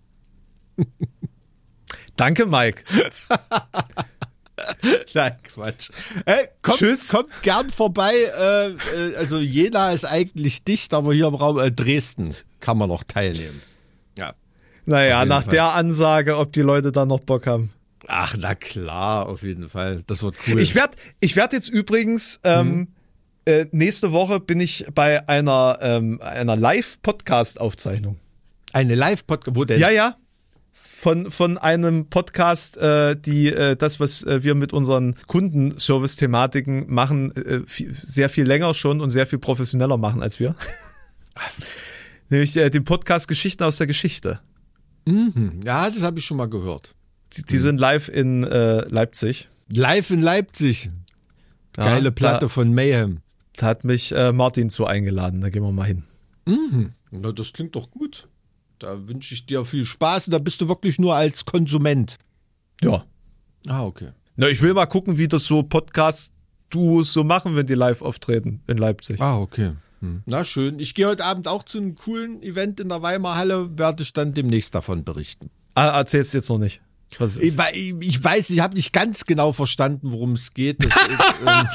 Danke, Mike. Nein, Quatsch. Hey, kommt, Tschüss. Kommt gern vorbei. Äh, äh, also Jena ist eigentlich dicht, aber hier im Raum äh, Dresden kann man noch teilnehmen. Ja. Naja, nach Fall. der Ansage, ob die Leute da noch Bock haben. Ach, na klar, auf jeden Fall. Das wird cool. Ich werde ich werd jetzt übrigens, ähm, mhm. äh, nächste Woche bin ich bei einer, ähm, einer Live-Podcast-Aufzeichnung. Eine Live-Podcast? Wo denn? Ja, ja. Von, von einem Podcast, äh, die äh, das, was äh, wir mit unseren Kundenservice-Thematiken machen, äh, viel, sehr viel länger schon und sehr viel professioneller machen als wir. Nämlich äh, den Podcast Geschichten aus der Geschichte. Mhm. Ja, das habe ich schon mal gehört. Die, die mhm. sind live in äh, Leipzig. Live in Leipzig. Geile ja, Platte da, von Mayhem. Da hat mich äh, Martin zu eingeladen, da gehen wir mal hin. Mhm. Na, das klingt doch gut. Da wünsche ich dir viel Spaß und da bist du wirklich nur als Konsument. Ja. Ah, okay. Na, ich will mal gucken, wie das so Podcast-Duos so machen, wenn die live auftreten in Leipzig. Ah, okay. Hm. Na schön. Ich gehe heute Abend auch zu einem coolen Event in der Weimarer Halle, werde ich dann demnächst davon berichten. Ah, erzählst du jetzt noch nicht. Was ist? Ich, ich weiß, ich habe nicht ganz genau verstanden, worum es geht. Das ist, ähm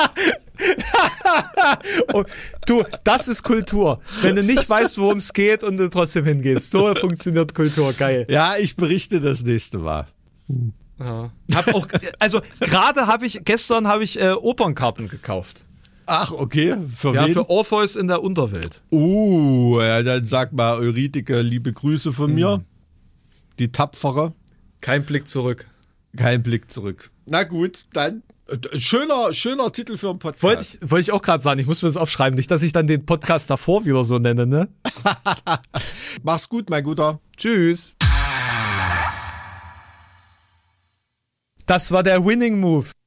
oh, du, das ist Kultur. Wenn du nicht weißt, worum es geht und du trotzdem hingehst. So funktioniert Kultur. Geil. Ja, ich berichte das nächste Mal. Ja. Hab auch, also gerade habe ich, gestern habe ich äh, Opernkarten gekauft. Ach, okay. Für ja, wen? für Orpheus in der Unterwelt. Uh, ja, dann sag mal Euridike, liebe Grüße von mhm. mir. Die Tapfere. Kein Blick zurück. Kein Blick zurück. Na gut, dann schöner, schöner Titel für einen Podcast. Wollte ich, wollte ich auch gerade sagen, ich muss mir das aufschreiben, nicht, dass ich dann den Podcast davor wieder so nenne, ne? Mach's gut, mein Guter. Tschüss. Das war der Winning Move.